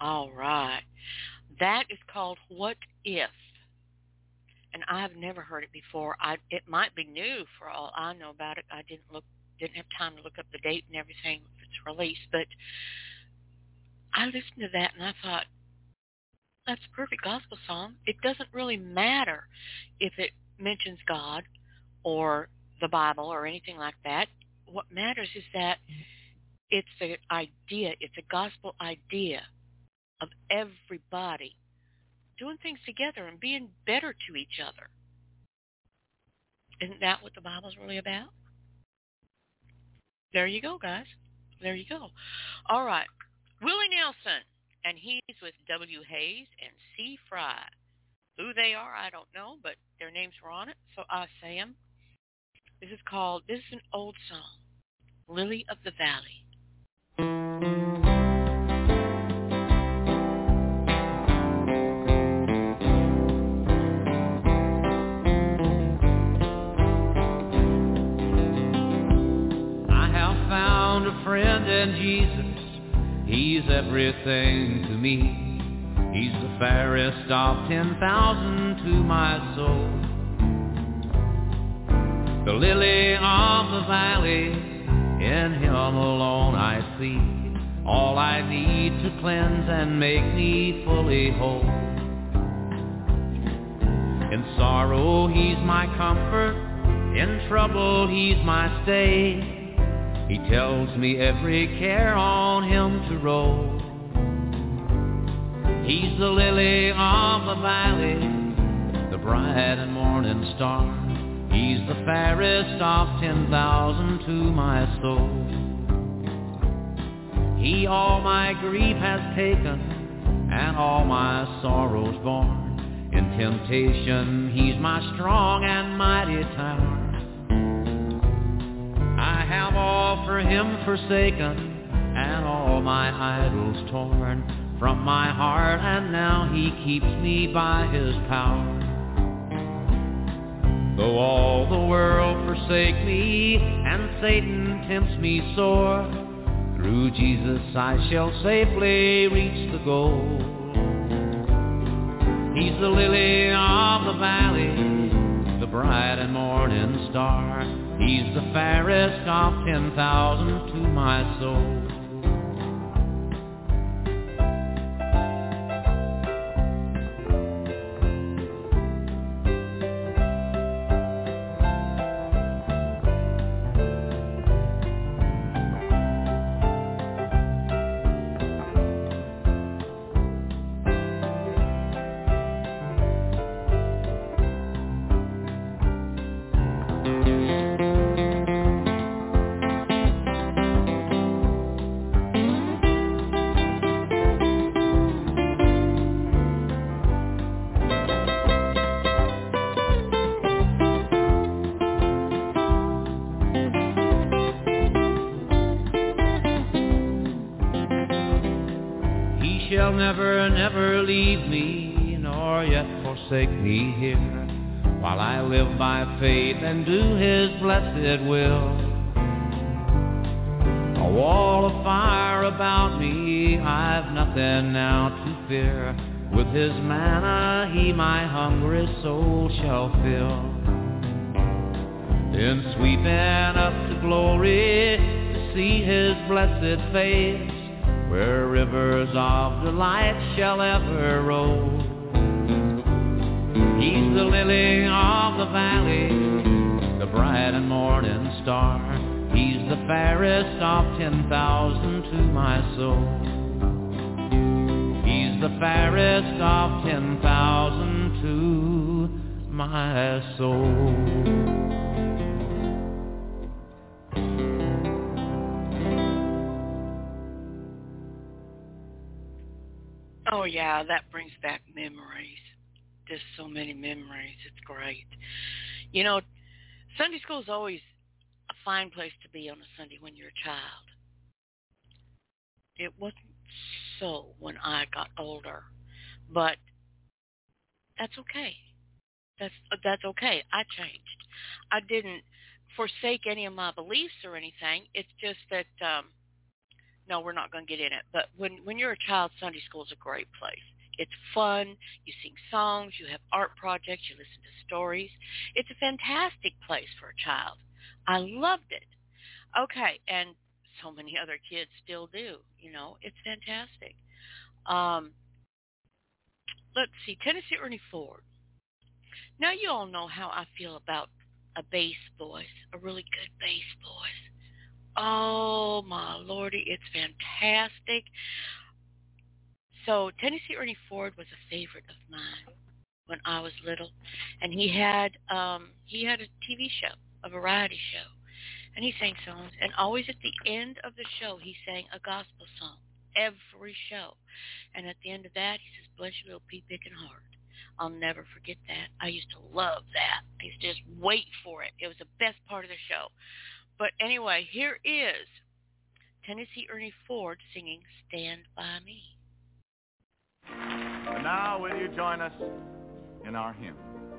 All right. That is called What If? And I've never heard it before. I it might be new for all I know about it. I didn't look didn't have time to look up the date and everything if it's released, but I listened to that and I thought, that's a perfect gospel song. It doesn't really matter if it mentions God or the Bible or anything like that. What matters is that it's the idea, it's a gospel idea of everybody doing things together and being better to each other. Isn't that what the Bible's really about? There you go, guys. There you go. All right. Willie Nelson, and he's with W. Hayes and C. Fry. Who they are, I don't know, but their names were on it, so I say them. This is called, this is an old song, Lily of the Valley. Friend in Jesus, he's everything to me. He's the fairest of ten thousand to my soul. The lily of the valley, in him alone I see all I need to cleanse and make me fully whole. In sorrow he's my comfort, in trouble he's my stay. He tells me every care on him to roll. He's the lily of the valley, the bright and morning star. He's the fairest of ten thousand to my soul. He all my grief has taken and all my sorrows borne. In temptation he's my strong and mighty tower. I have all for him forsaken, and all my idols torn from my heart, and now he keeps me by his power. Though all the world forsake me, and Satan tempts me sore, through Jesus I shall safely reach the goal. He's the lily of the valley, the bright and morning star. He's the fairest of ten thousand to my soul. Never, never leave me, nor yet forsake me here, while I live by faith and do his blessed will. A wall of fire about me, I've nothing now to fear. With his manna he my hungry soul shall fill. Then sweeping up to glory to see his blessed face, where rivers of delight shall ever roll. He's the lily of the valley, the bright and morning star. He's the fairest of ten thousand to my soul. He's the fairest of ten thousand to my soul. Oh, yeah, that brings back memories. Just so many memories. It's great. You know, Sunday school is always a fine place to be on a Sunday when you're a child. It wasn't so when I got older, but that's okay. That's that's okay. I changed. I didn't forsake any of my beliefs or anything. It's just that um, no, we're not going to get in it. But when, when you're a child, Sunday school is a great place. It's fun. You sing songs. You have art projects. You listen to stories. It's a fantastic place for a child. I loved it. Okay, and so many other kids still do. You know, it's fantastic. Um, let's see, Tennessee Ernie Ford. Now you all know how I feel about a bass voice, a really good bass voice. Oh, my Lordy, it's fantastic. So Tennessee Ernie Ford was a favorite of mine when I was little, and he had um, he had a T V show, a variety show, and he sang songs, and always at the end of the show he sang a gospel song, every show, and at the end of that he says, "Bless your little pea-picking heart." I'll never forget that. I used to love that. I used to just wait for it. It was the best part of the show. But anyway, here is Tennessee Ernie Ford singing "Stand By Me." And now will you join us in our hymn?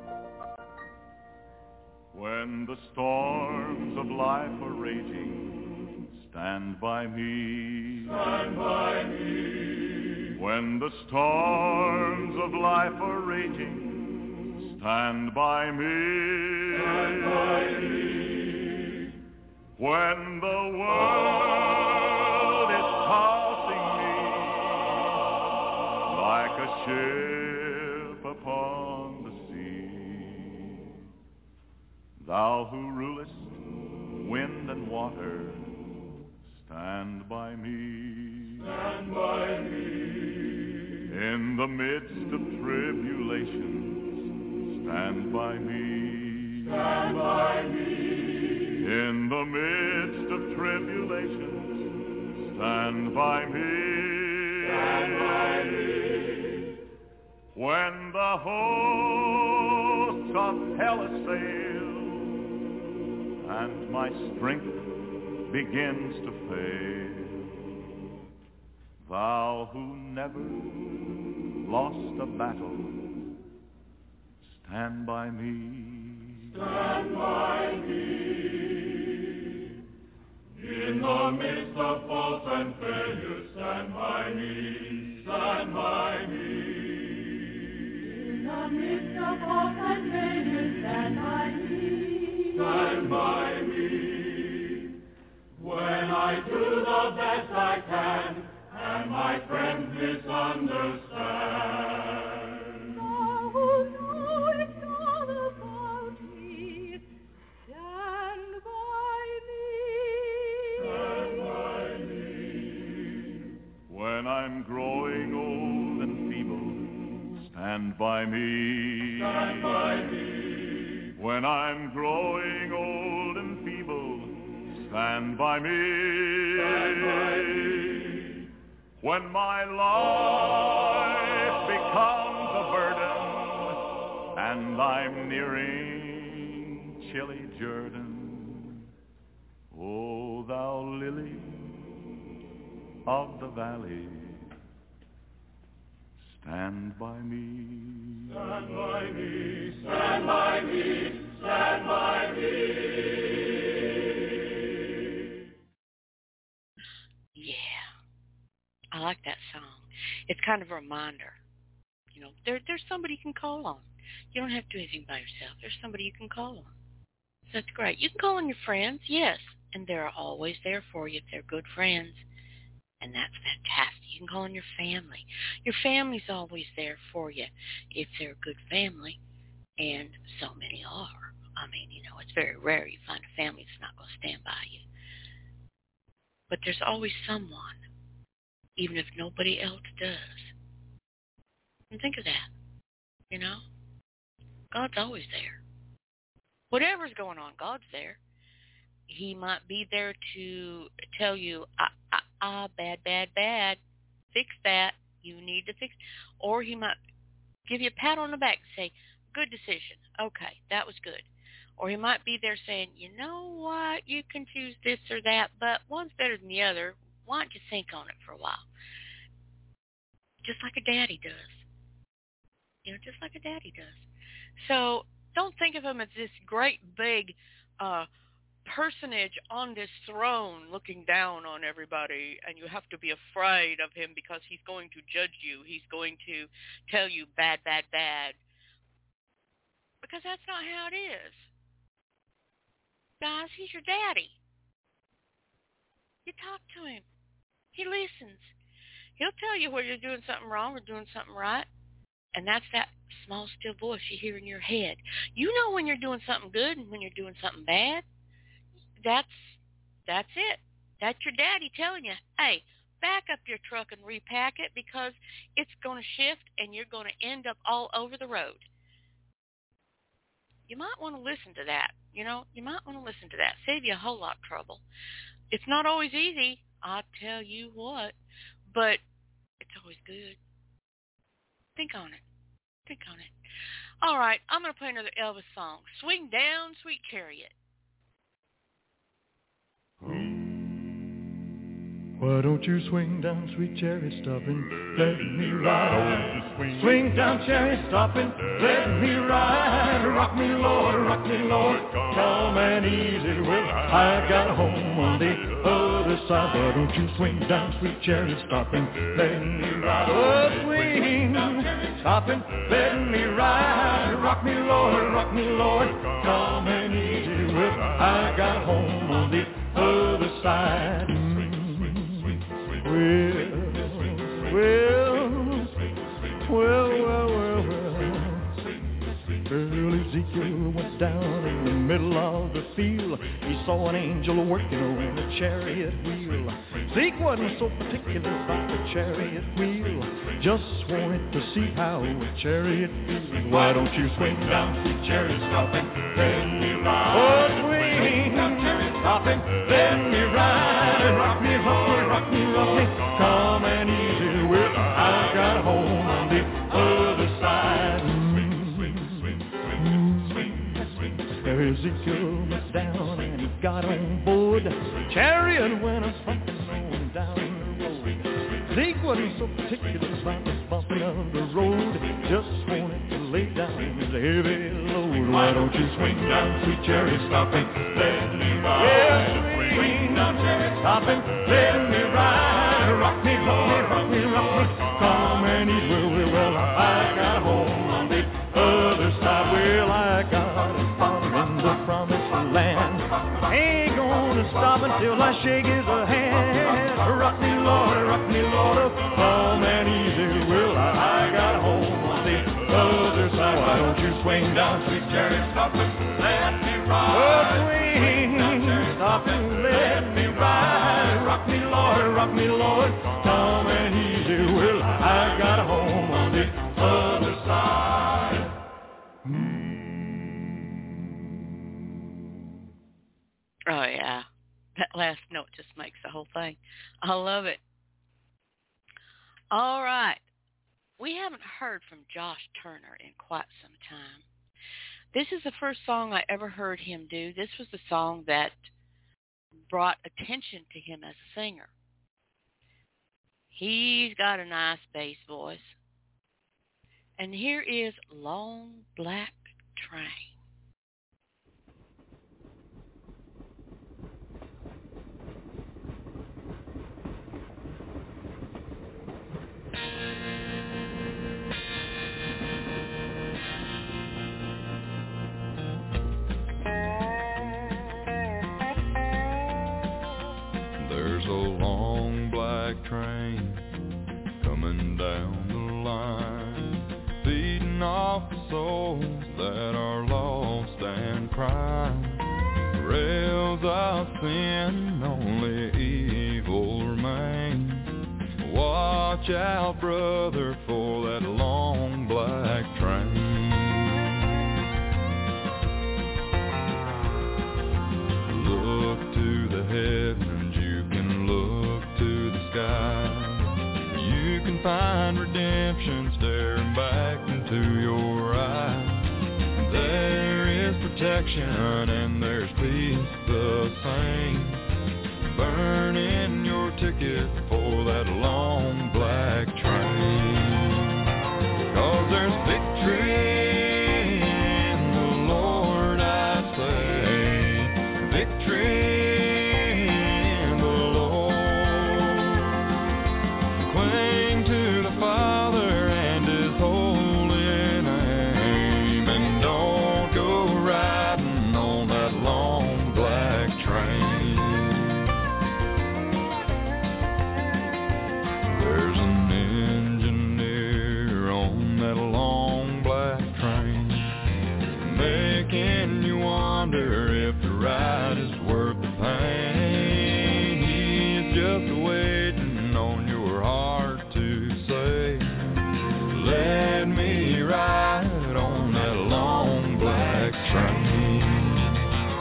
When the storms of life are raging, stand by me. Stand by me. When the storms of life are raging, stand by me. Stand by me. When the world is tossing me like a ship upon the sea, thou who rulest wind and water, stand by me. Stand by me. In the midst of tribulations, stand by me. Stand by me. In the midst of tribulations, stand by me. Stand by me. When the hosts of hell assail and my strength begins to fail, thou who never lost a battle, stand by me. Stand by me. In the midst of faults and failures, stand by me. Stand by me. In the midst of faults and failures, stand by me. Stand by me. When I do the best I can, and my friends misunderstand. Thou who knowest all about me, stand by me. Stand by me. When I'm growing old and feeble, stand by me. Stand by me. When I'm growing old and feeble, stand by me. Stand by me. When my life becomes a burden and I'm nearing chilly Jordan, O thou lily of the valley, stand by me. Stand by me, stand by me, stand by me. I like that song. It's kind of a reminder. You know, there, there's somebody you can call on. You don't have to do anything by yourself. There's somebody you can call on. So that's great. You can call on your friends, yes, and they're always there for you if they're good friends, and that's fantastic. You can call on your family. Your family's always there for you if they're a good family, and so many are. I mean, you know, it's very rare you find a family that's not going to stand by you. But there's always someone, even if nobody else does. And think of that, you know? God's always there. Whatever's going on, God's there. He might be there to tell you, ah, ah, ah, bad, bad, bad. Fix that. You need to fix. Or he might give you a pat on the back and say, good decision. Okay, that was good. Or he might be there saying, you know what, you can choose this or that, but one's better than the other. Why don't you think on it for a while? Just like a daddy does. You know, just like a daddy does. So don't think of him as this great big uh, personage on this throne looking down on everybody, and you have to be afraid of him because he's going to judge you. He's going to tell you bad, bad, bad. Because that's not how it is. Guys, he's your daddy. You talk to him. He listens. He'll tell you where you're doing something wrong or doing something right. And that's that small, still voice you hear in your head. You know when you're doing something good and when you're doing something bad. That's that's it. That's your daddy telling you, hey, back up your truck and repack it because it's going to shift and you're going to end up all over the road. You might want to listen to that. You know, you might want to listen to that. Save you a whole lot of trouble. It's not always easy, I'll tell you what, but it's always good. Think on it. Think on it. All right, I'm going to play another Elvis song. Swing Down, Sweet Chariot. Why don't you swing down, sweet chariot, stop and let me ride? Swing, swing down, chariot, stop and let me ride. Rock me, Lord, rock me, Lord, calm and easy. Well, I got home on the other side. Why don't you swing down, sweet chariot, stop and let me ride? Oh, swing, stop and let me ride. Rock me, Lord, rock me, Lord, calm and easy. Well, I got home on the other side. Well, well, well, well, well, well. Early Ezekiel went down in the middle of the field. He saw an angel working on a chariot wheel. Zeke wasn't so particular about the chariot wheel, just wanted to see how a chariot feels. Why don't you swing down, sweet chariot, stop and let me ride? Oh, swing, stop and let me ride. Rock me, Lord, rock me, rock me, calm and easy. Well, I got home on the other side. Ezekiel went down and he got on board. Chariot went a bumping on down the road. Zeke wasn't so particular about the bumping of the road, just wanted to lay down his heavy load. Why don't you swing down, sweet chariot, stop and let me ride? Yeah, swing down, chariot, stop and let me ride. Rock me, Lord, rock me, rock me, calm and easy. Well, well, well, I got home on the other side. Well, I got the promised land. Ain't gonna stop until I shake his hand. Rock me, Lord, rock me, Lord, calm and easy. Well, I got home on the other side. Why don't you swing down, sweet chariot, stop and let me ride? Oh, swing, stop and let me ride. Rock me, Lord, rock me, Lord, calm and easy. Well, I got home on the other side. Mm. Oh, yeah. That last note just makes the whole thing. I love it. All right. We haven't heard from Josh Turner in quite some time. This is the first song I ever heard him do. This was the song that brought attention to him as a singer. He's got a nice bass voice. And here is Long Black Train. There's a long black train coming down the line, feeding off the souls that are lost and crying. Rails of sin, only evil remain. Watch out, brother, for that long black train. Look to the heavens, you can look to the sky. You can find redemption staring back into your eyes. There is protection and there's peace the same. Burning your ticket for that long black train. 'Cause there's victory in the Lord, I say. Victory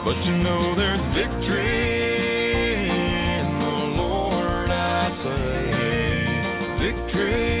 but you know there's victory in the Lord, I say. Victory.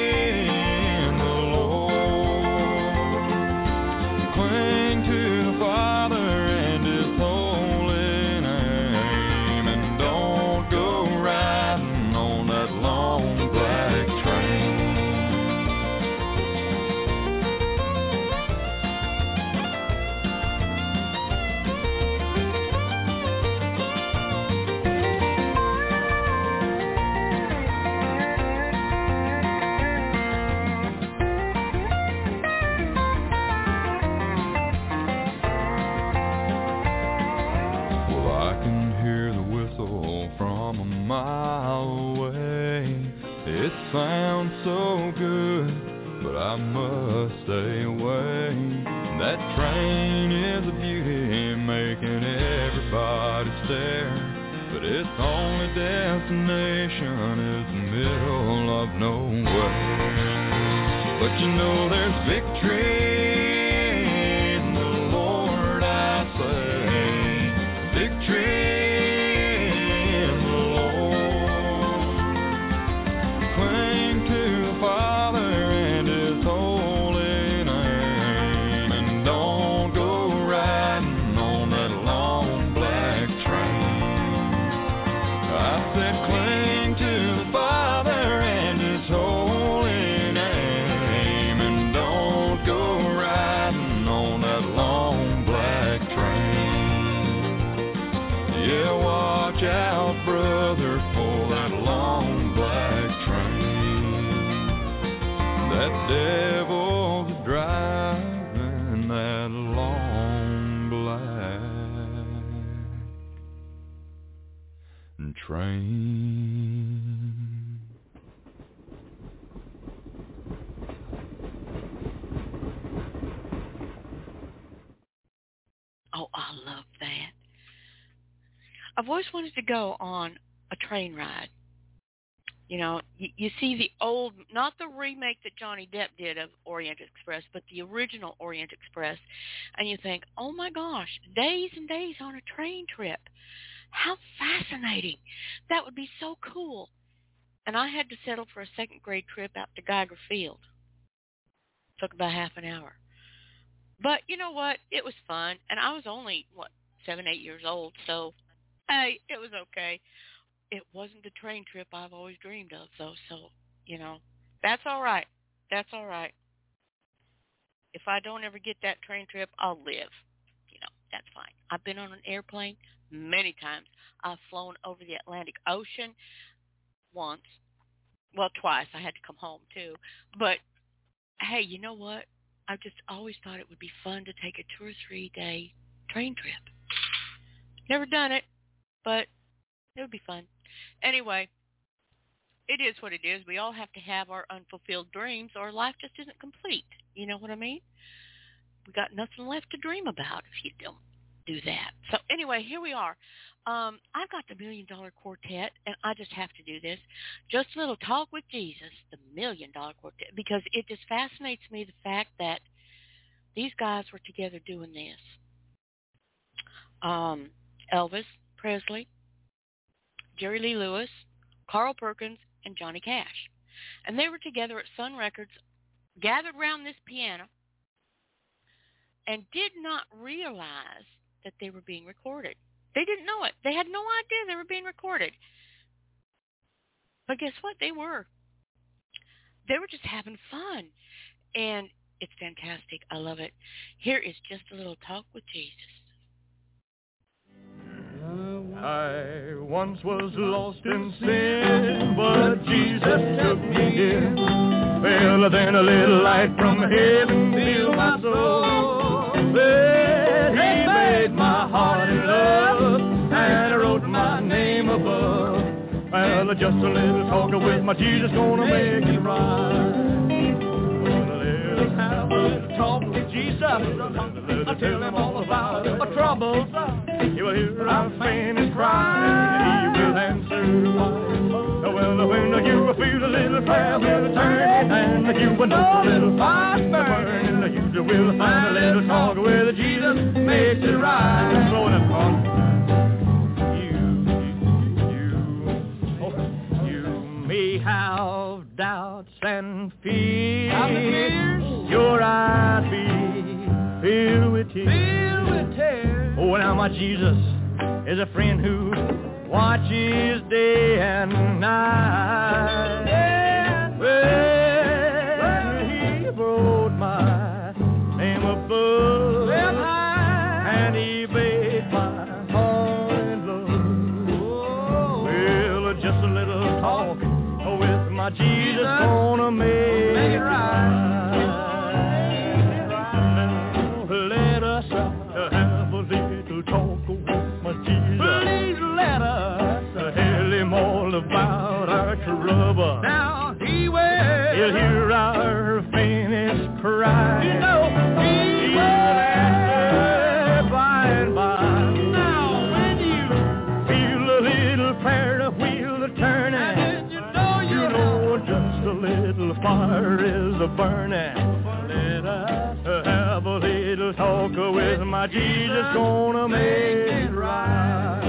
Sounds so good, but I must stay away. That train is a beauty, making everybody stare, but its only destination is the middle of nowhere. But you know there's victory in the Lord, I say. Victory. Devil's driving that long black train. Oh, I love that. I've always wanted to go on a train ride. You know, you, you see the old, not the remake that Johnny Depp did of Orient Express, but the original Orient Express, and you think, oh my gosh, days and days on a train trip. How fascinating. That would be so cool. And I had to settle for a second grade trip out to Geiger Field. Took about half an hour. But you know what? It was fun. And I was only, what, seven, eight years old, so, hey, it was okay. It wasn't the train trip I've always dreamed of, though, so, you know, that's all right. That's all right. If I don't ever get that train trip, I'll live. You know, that's fine. I've been on an airplane many times. I've flown over the Atlantic Ocean once. Well, twice. I had to come home, too. But, hey, you know what? I just always thought it would be fun to take a two- or three-day train trip. Never done it, but it would be fun. Anyway, it is what it is. We all have to have our unfulfilled dreams or life just isn't complete. You know what I mean? We got nothing left to dream about if you don't do that. So anyway, here we are. Um, I've got the Million Dollar Quartet, and I just have to do this. Just a little talk with Jesus, the Million Dollar Quartet, because it just fascinates me the fact that these guys were together doing this. Um, Elvis Presley, Jerry Lee Lewis, Carl Perkins, and Johnny Cash. And they were together at Sun Records, gathered around this piano, and did not realize that they were being recorded. They didn't know it. They had no idea they were being recorded. But guess what? They were. They were just having fun. And it's fantastic. I love it. Here is just a little talk with Jesus. I once was lost in sin, but Jesus took me in. Well, then a little light from heaven filled my soul. Then he made my heart in love, and wrote my name above. Well, just a little talk with my Jesus gonna make it right. Let's have a little talk with Jesus. I'll tell him all about our troubles. He will hear our faintest cry. He will answer why. Well, when you feel a little fire will turn, and you will know a little fire burning, you will find a little talk with Jesus makes it right. my Jesus is a friend who watches day and night. Well, he wrote my name above, and he made my heart in love. Well, just a little talk with my Jesus gonna make it right. Let us have a little talk with my Jesus. Please let us tell him all about our trouble. Now he will. He'll hear our faintest cry. You know he will answer by and by. Now when you feel a little prayer wheel turning, you know you know just a little fire is a burning. Let us have a little talk with my Jesus, gonna make it right.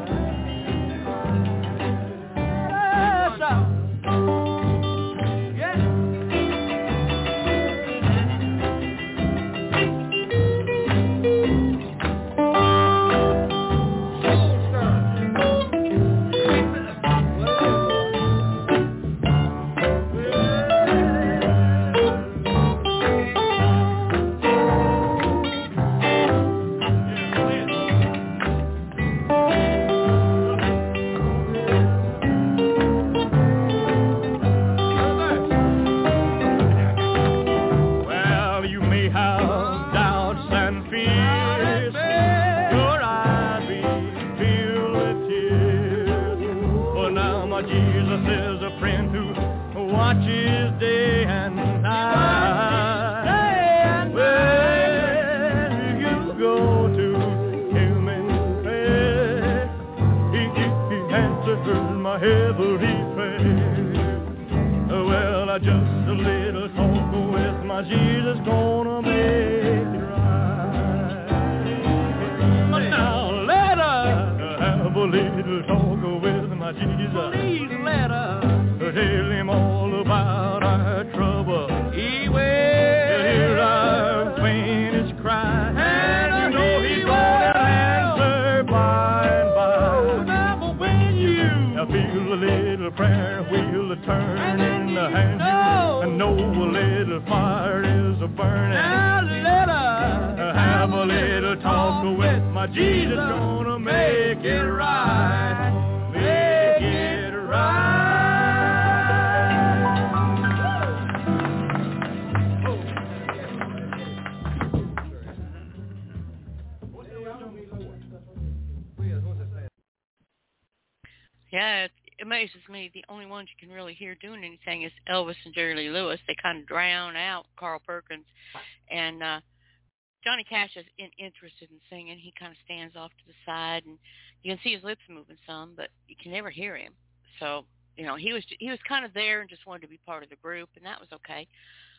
Yeah, it amazes me. The only ones you can really hear doing anything is Elvis and Jerry Lee Lewis. They kind of drown out Carl Perkins. And uh, Johnny Cash is in, interested in singing. He kind of stands off to the side, and you can see his lips moving some, but you can never hear him. So, you know, he was he was kind of there and just wanted to be part of the group, and that was okay.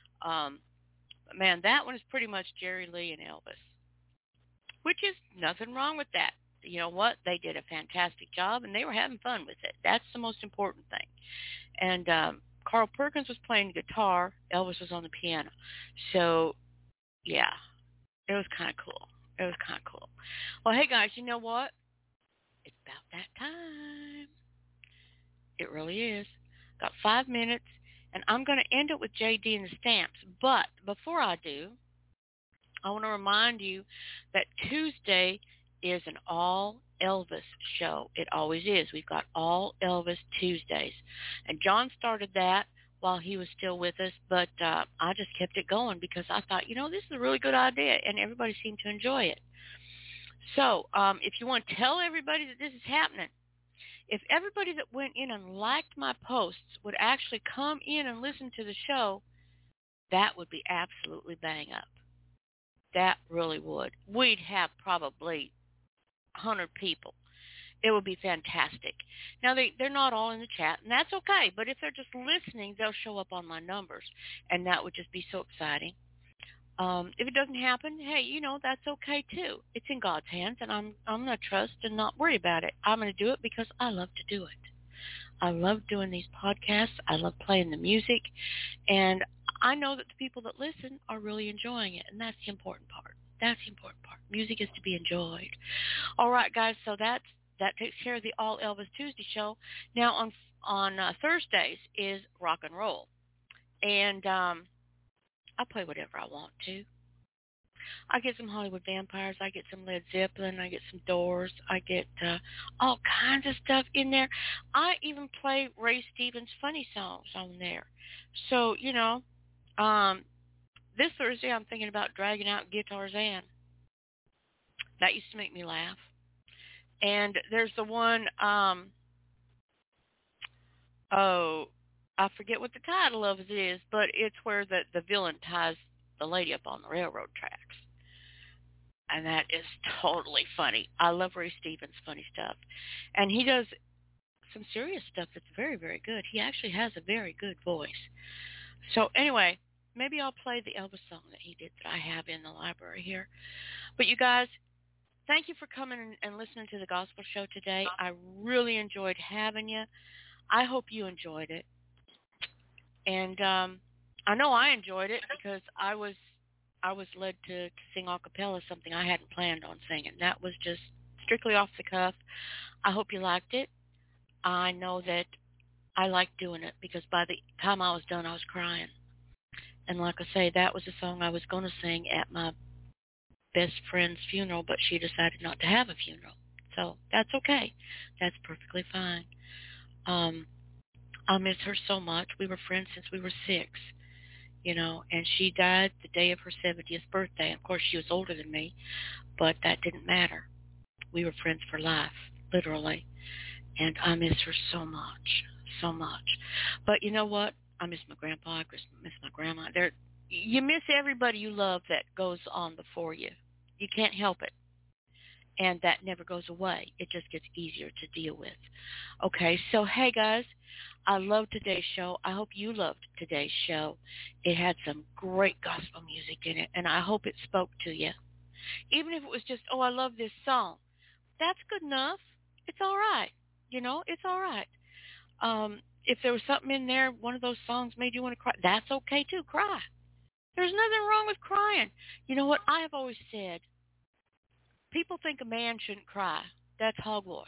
Um, but, man, that one is pretty much Jerry Lee and Elvis, which is nothing wrong with that. You know what? They did a fantastic job, and they were having fun with it. That's the most important thing. And um, Carl Perkins was playing the guitar. Elvis was on the piano. So, yeah, it was kind of cool. It was kind of cool. Well, hey, guys, you know what? It's about that time. It really is. Got five minutes, and I'm going to end it with J D and the Stamps. But before I do, I want to remind you that Tuesday is an all Elvis show. It always is. We've got all Elvis Tuesdays. And John started that while he was still with us, but uh, I just kept it going because I thought, you know, this is a really good idea, and everybody seemed to enjoy it. So um, if you want to tell everybody that this is happening, if everybody that went in and liked my posts would actually come in and listen to the show, that would be absolutely bang up. That really would. We'd have probably one hundred people. It would be fantastic. Now, they, they're not all in the chat, and that's okay. But if they're just listening, they'll show up on my numbers, and that would just be so exciting. Um, if it doesn't happen, hey, you know, that's okay, too. It's in God's hands, and I'm, I'm going to trust and not worry about it. I'm going to do it because I love to do it. I love doing these podcasts. I love playing the music, and I know that the people that listen are really enjoying it, and that's the important part. That's the important part. Music is to be enjoyed. All right, guys, so that's, that takes care of the All Elvis Tuesday show. Now, on on uh, Thursdays is rock and roll. And um, I play whatever I want to. I get some Hollywood Vampires. I get some Led Zeppelin. I get some Doors. I get uh, all kinds of stuff in there. I even play Ray Stevens' funny songs on there. So, you know, um, this Thursday I'm thinking about dragging out Guitarzan. That used to make me laugh. And there's the one, um, oh, I forget what the title of it is, but it's where the, the villain ties the lady up on the railroad tracks. And that is totally funny. I love Ray Stevens' funny stuff. And he does some serious stuff that's very, very good. He actually has a very good voice. So anyway, maybe I'll play the Elvis song that he did that I have in the library here. But you guys, thank you for coming and listening to the gospel show today. I really enjoyed having you. I hope you enjoyed it. And um, I know I enjoyed it because I was I was led to, to sing a cappella, something I hadn't planned on singing. That was just strictly off the cuff. I hope you liked it. I know that I liked doing it because by the time I was done, I was crying. And like I say, that was a song I was going to sing at my best friend's funeral, but she decided not to have a funeral. So that's okay. That's perfectly fine. Um, I miss her so much. We were friends since we were six, you know, and she died the day of her seventieth birthday. Of course, she was older than me, but that didn't matter. We were friends for life, literally, and I miss her so much, so much. But you know what? I miss my grandpa. I miss my grandma. They're, you miss everybody you love that goes on before you. You can't help it. And that never goes away. It just gets easier to deal with. Okay, so hey guys, I love today's show. I hope you loved today's show. It had some great gospel music in it, and I hope it spoke to you. Even if it was just, oh, I love this song. That's good enough. It's all right. You know, it's all right. Um, if there was something in there, one of those songs made you want to cry, that's okay too. Cry. There's nothing wrong with crying. You know what? I have always said, people think a man shouldn't cry. That's hogwash.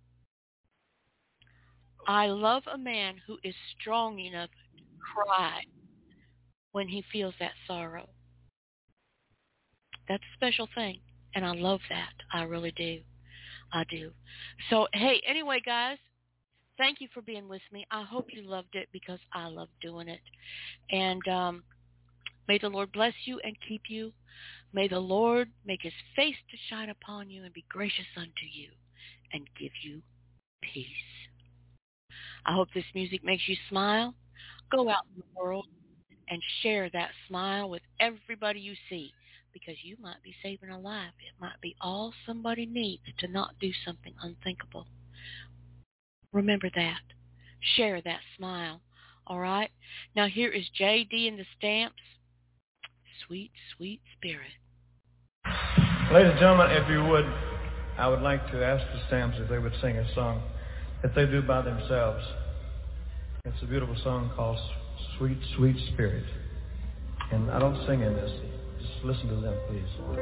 I love a man who is strong enough to cry when he feels that sorrow. That's a special thing, and I love that. I really do. I do. So, hey, anyway, guys, thank you for being with me. I hope you loved it because I love doing it. And um, may the Lord bless you and keep you. May the Lord make his face to shine upon you and be gracious unto you and give you peace. I hope this music makes you smile. Go out in the world and share that smile with everybody you see, because you might be saving a life. It might be all somebody needs to not do something unthinkable. Remember that. Share that smile. All right? Now here is J D and the Stamps. Sweet, sweet spirit. Ladies and gentlemen, if you would, I would like to ask the Stamps if they would sing a song that they do by themselves. It's a beautiful song called Sweet, Sweet Spirit. And I don't sing in this. Just listen to them, please.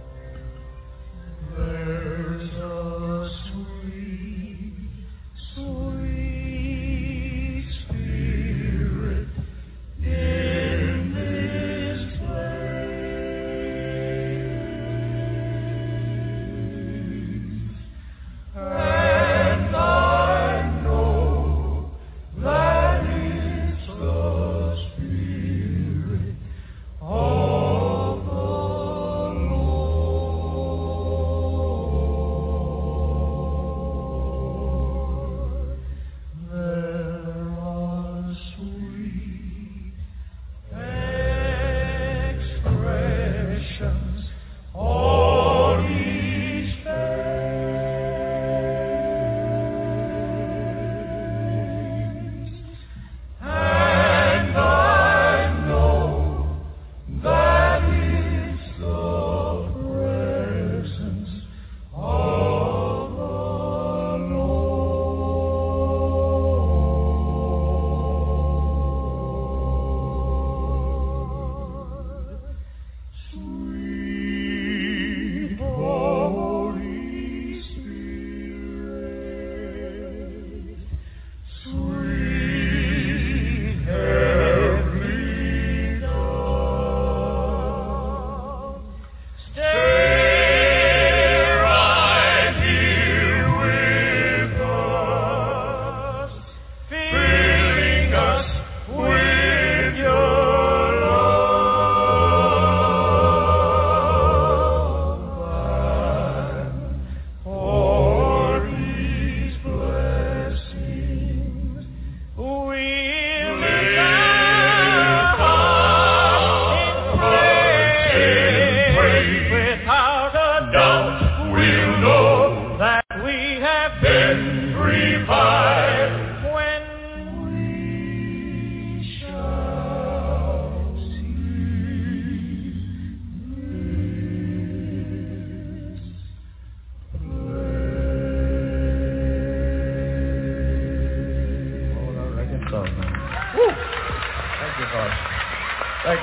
There's a sweet, sweet spirit in this place, and I know that it's the Spirit of the Lord.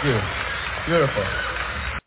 you. Beautiful.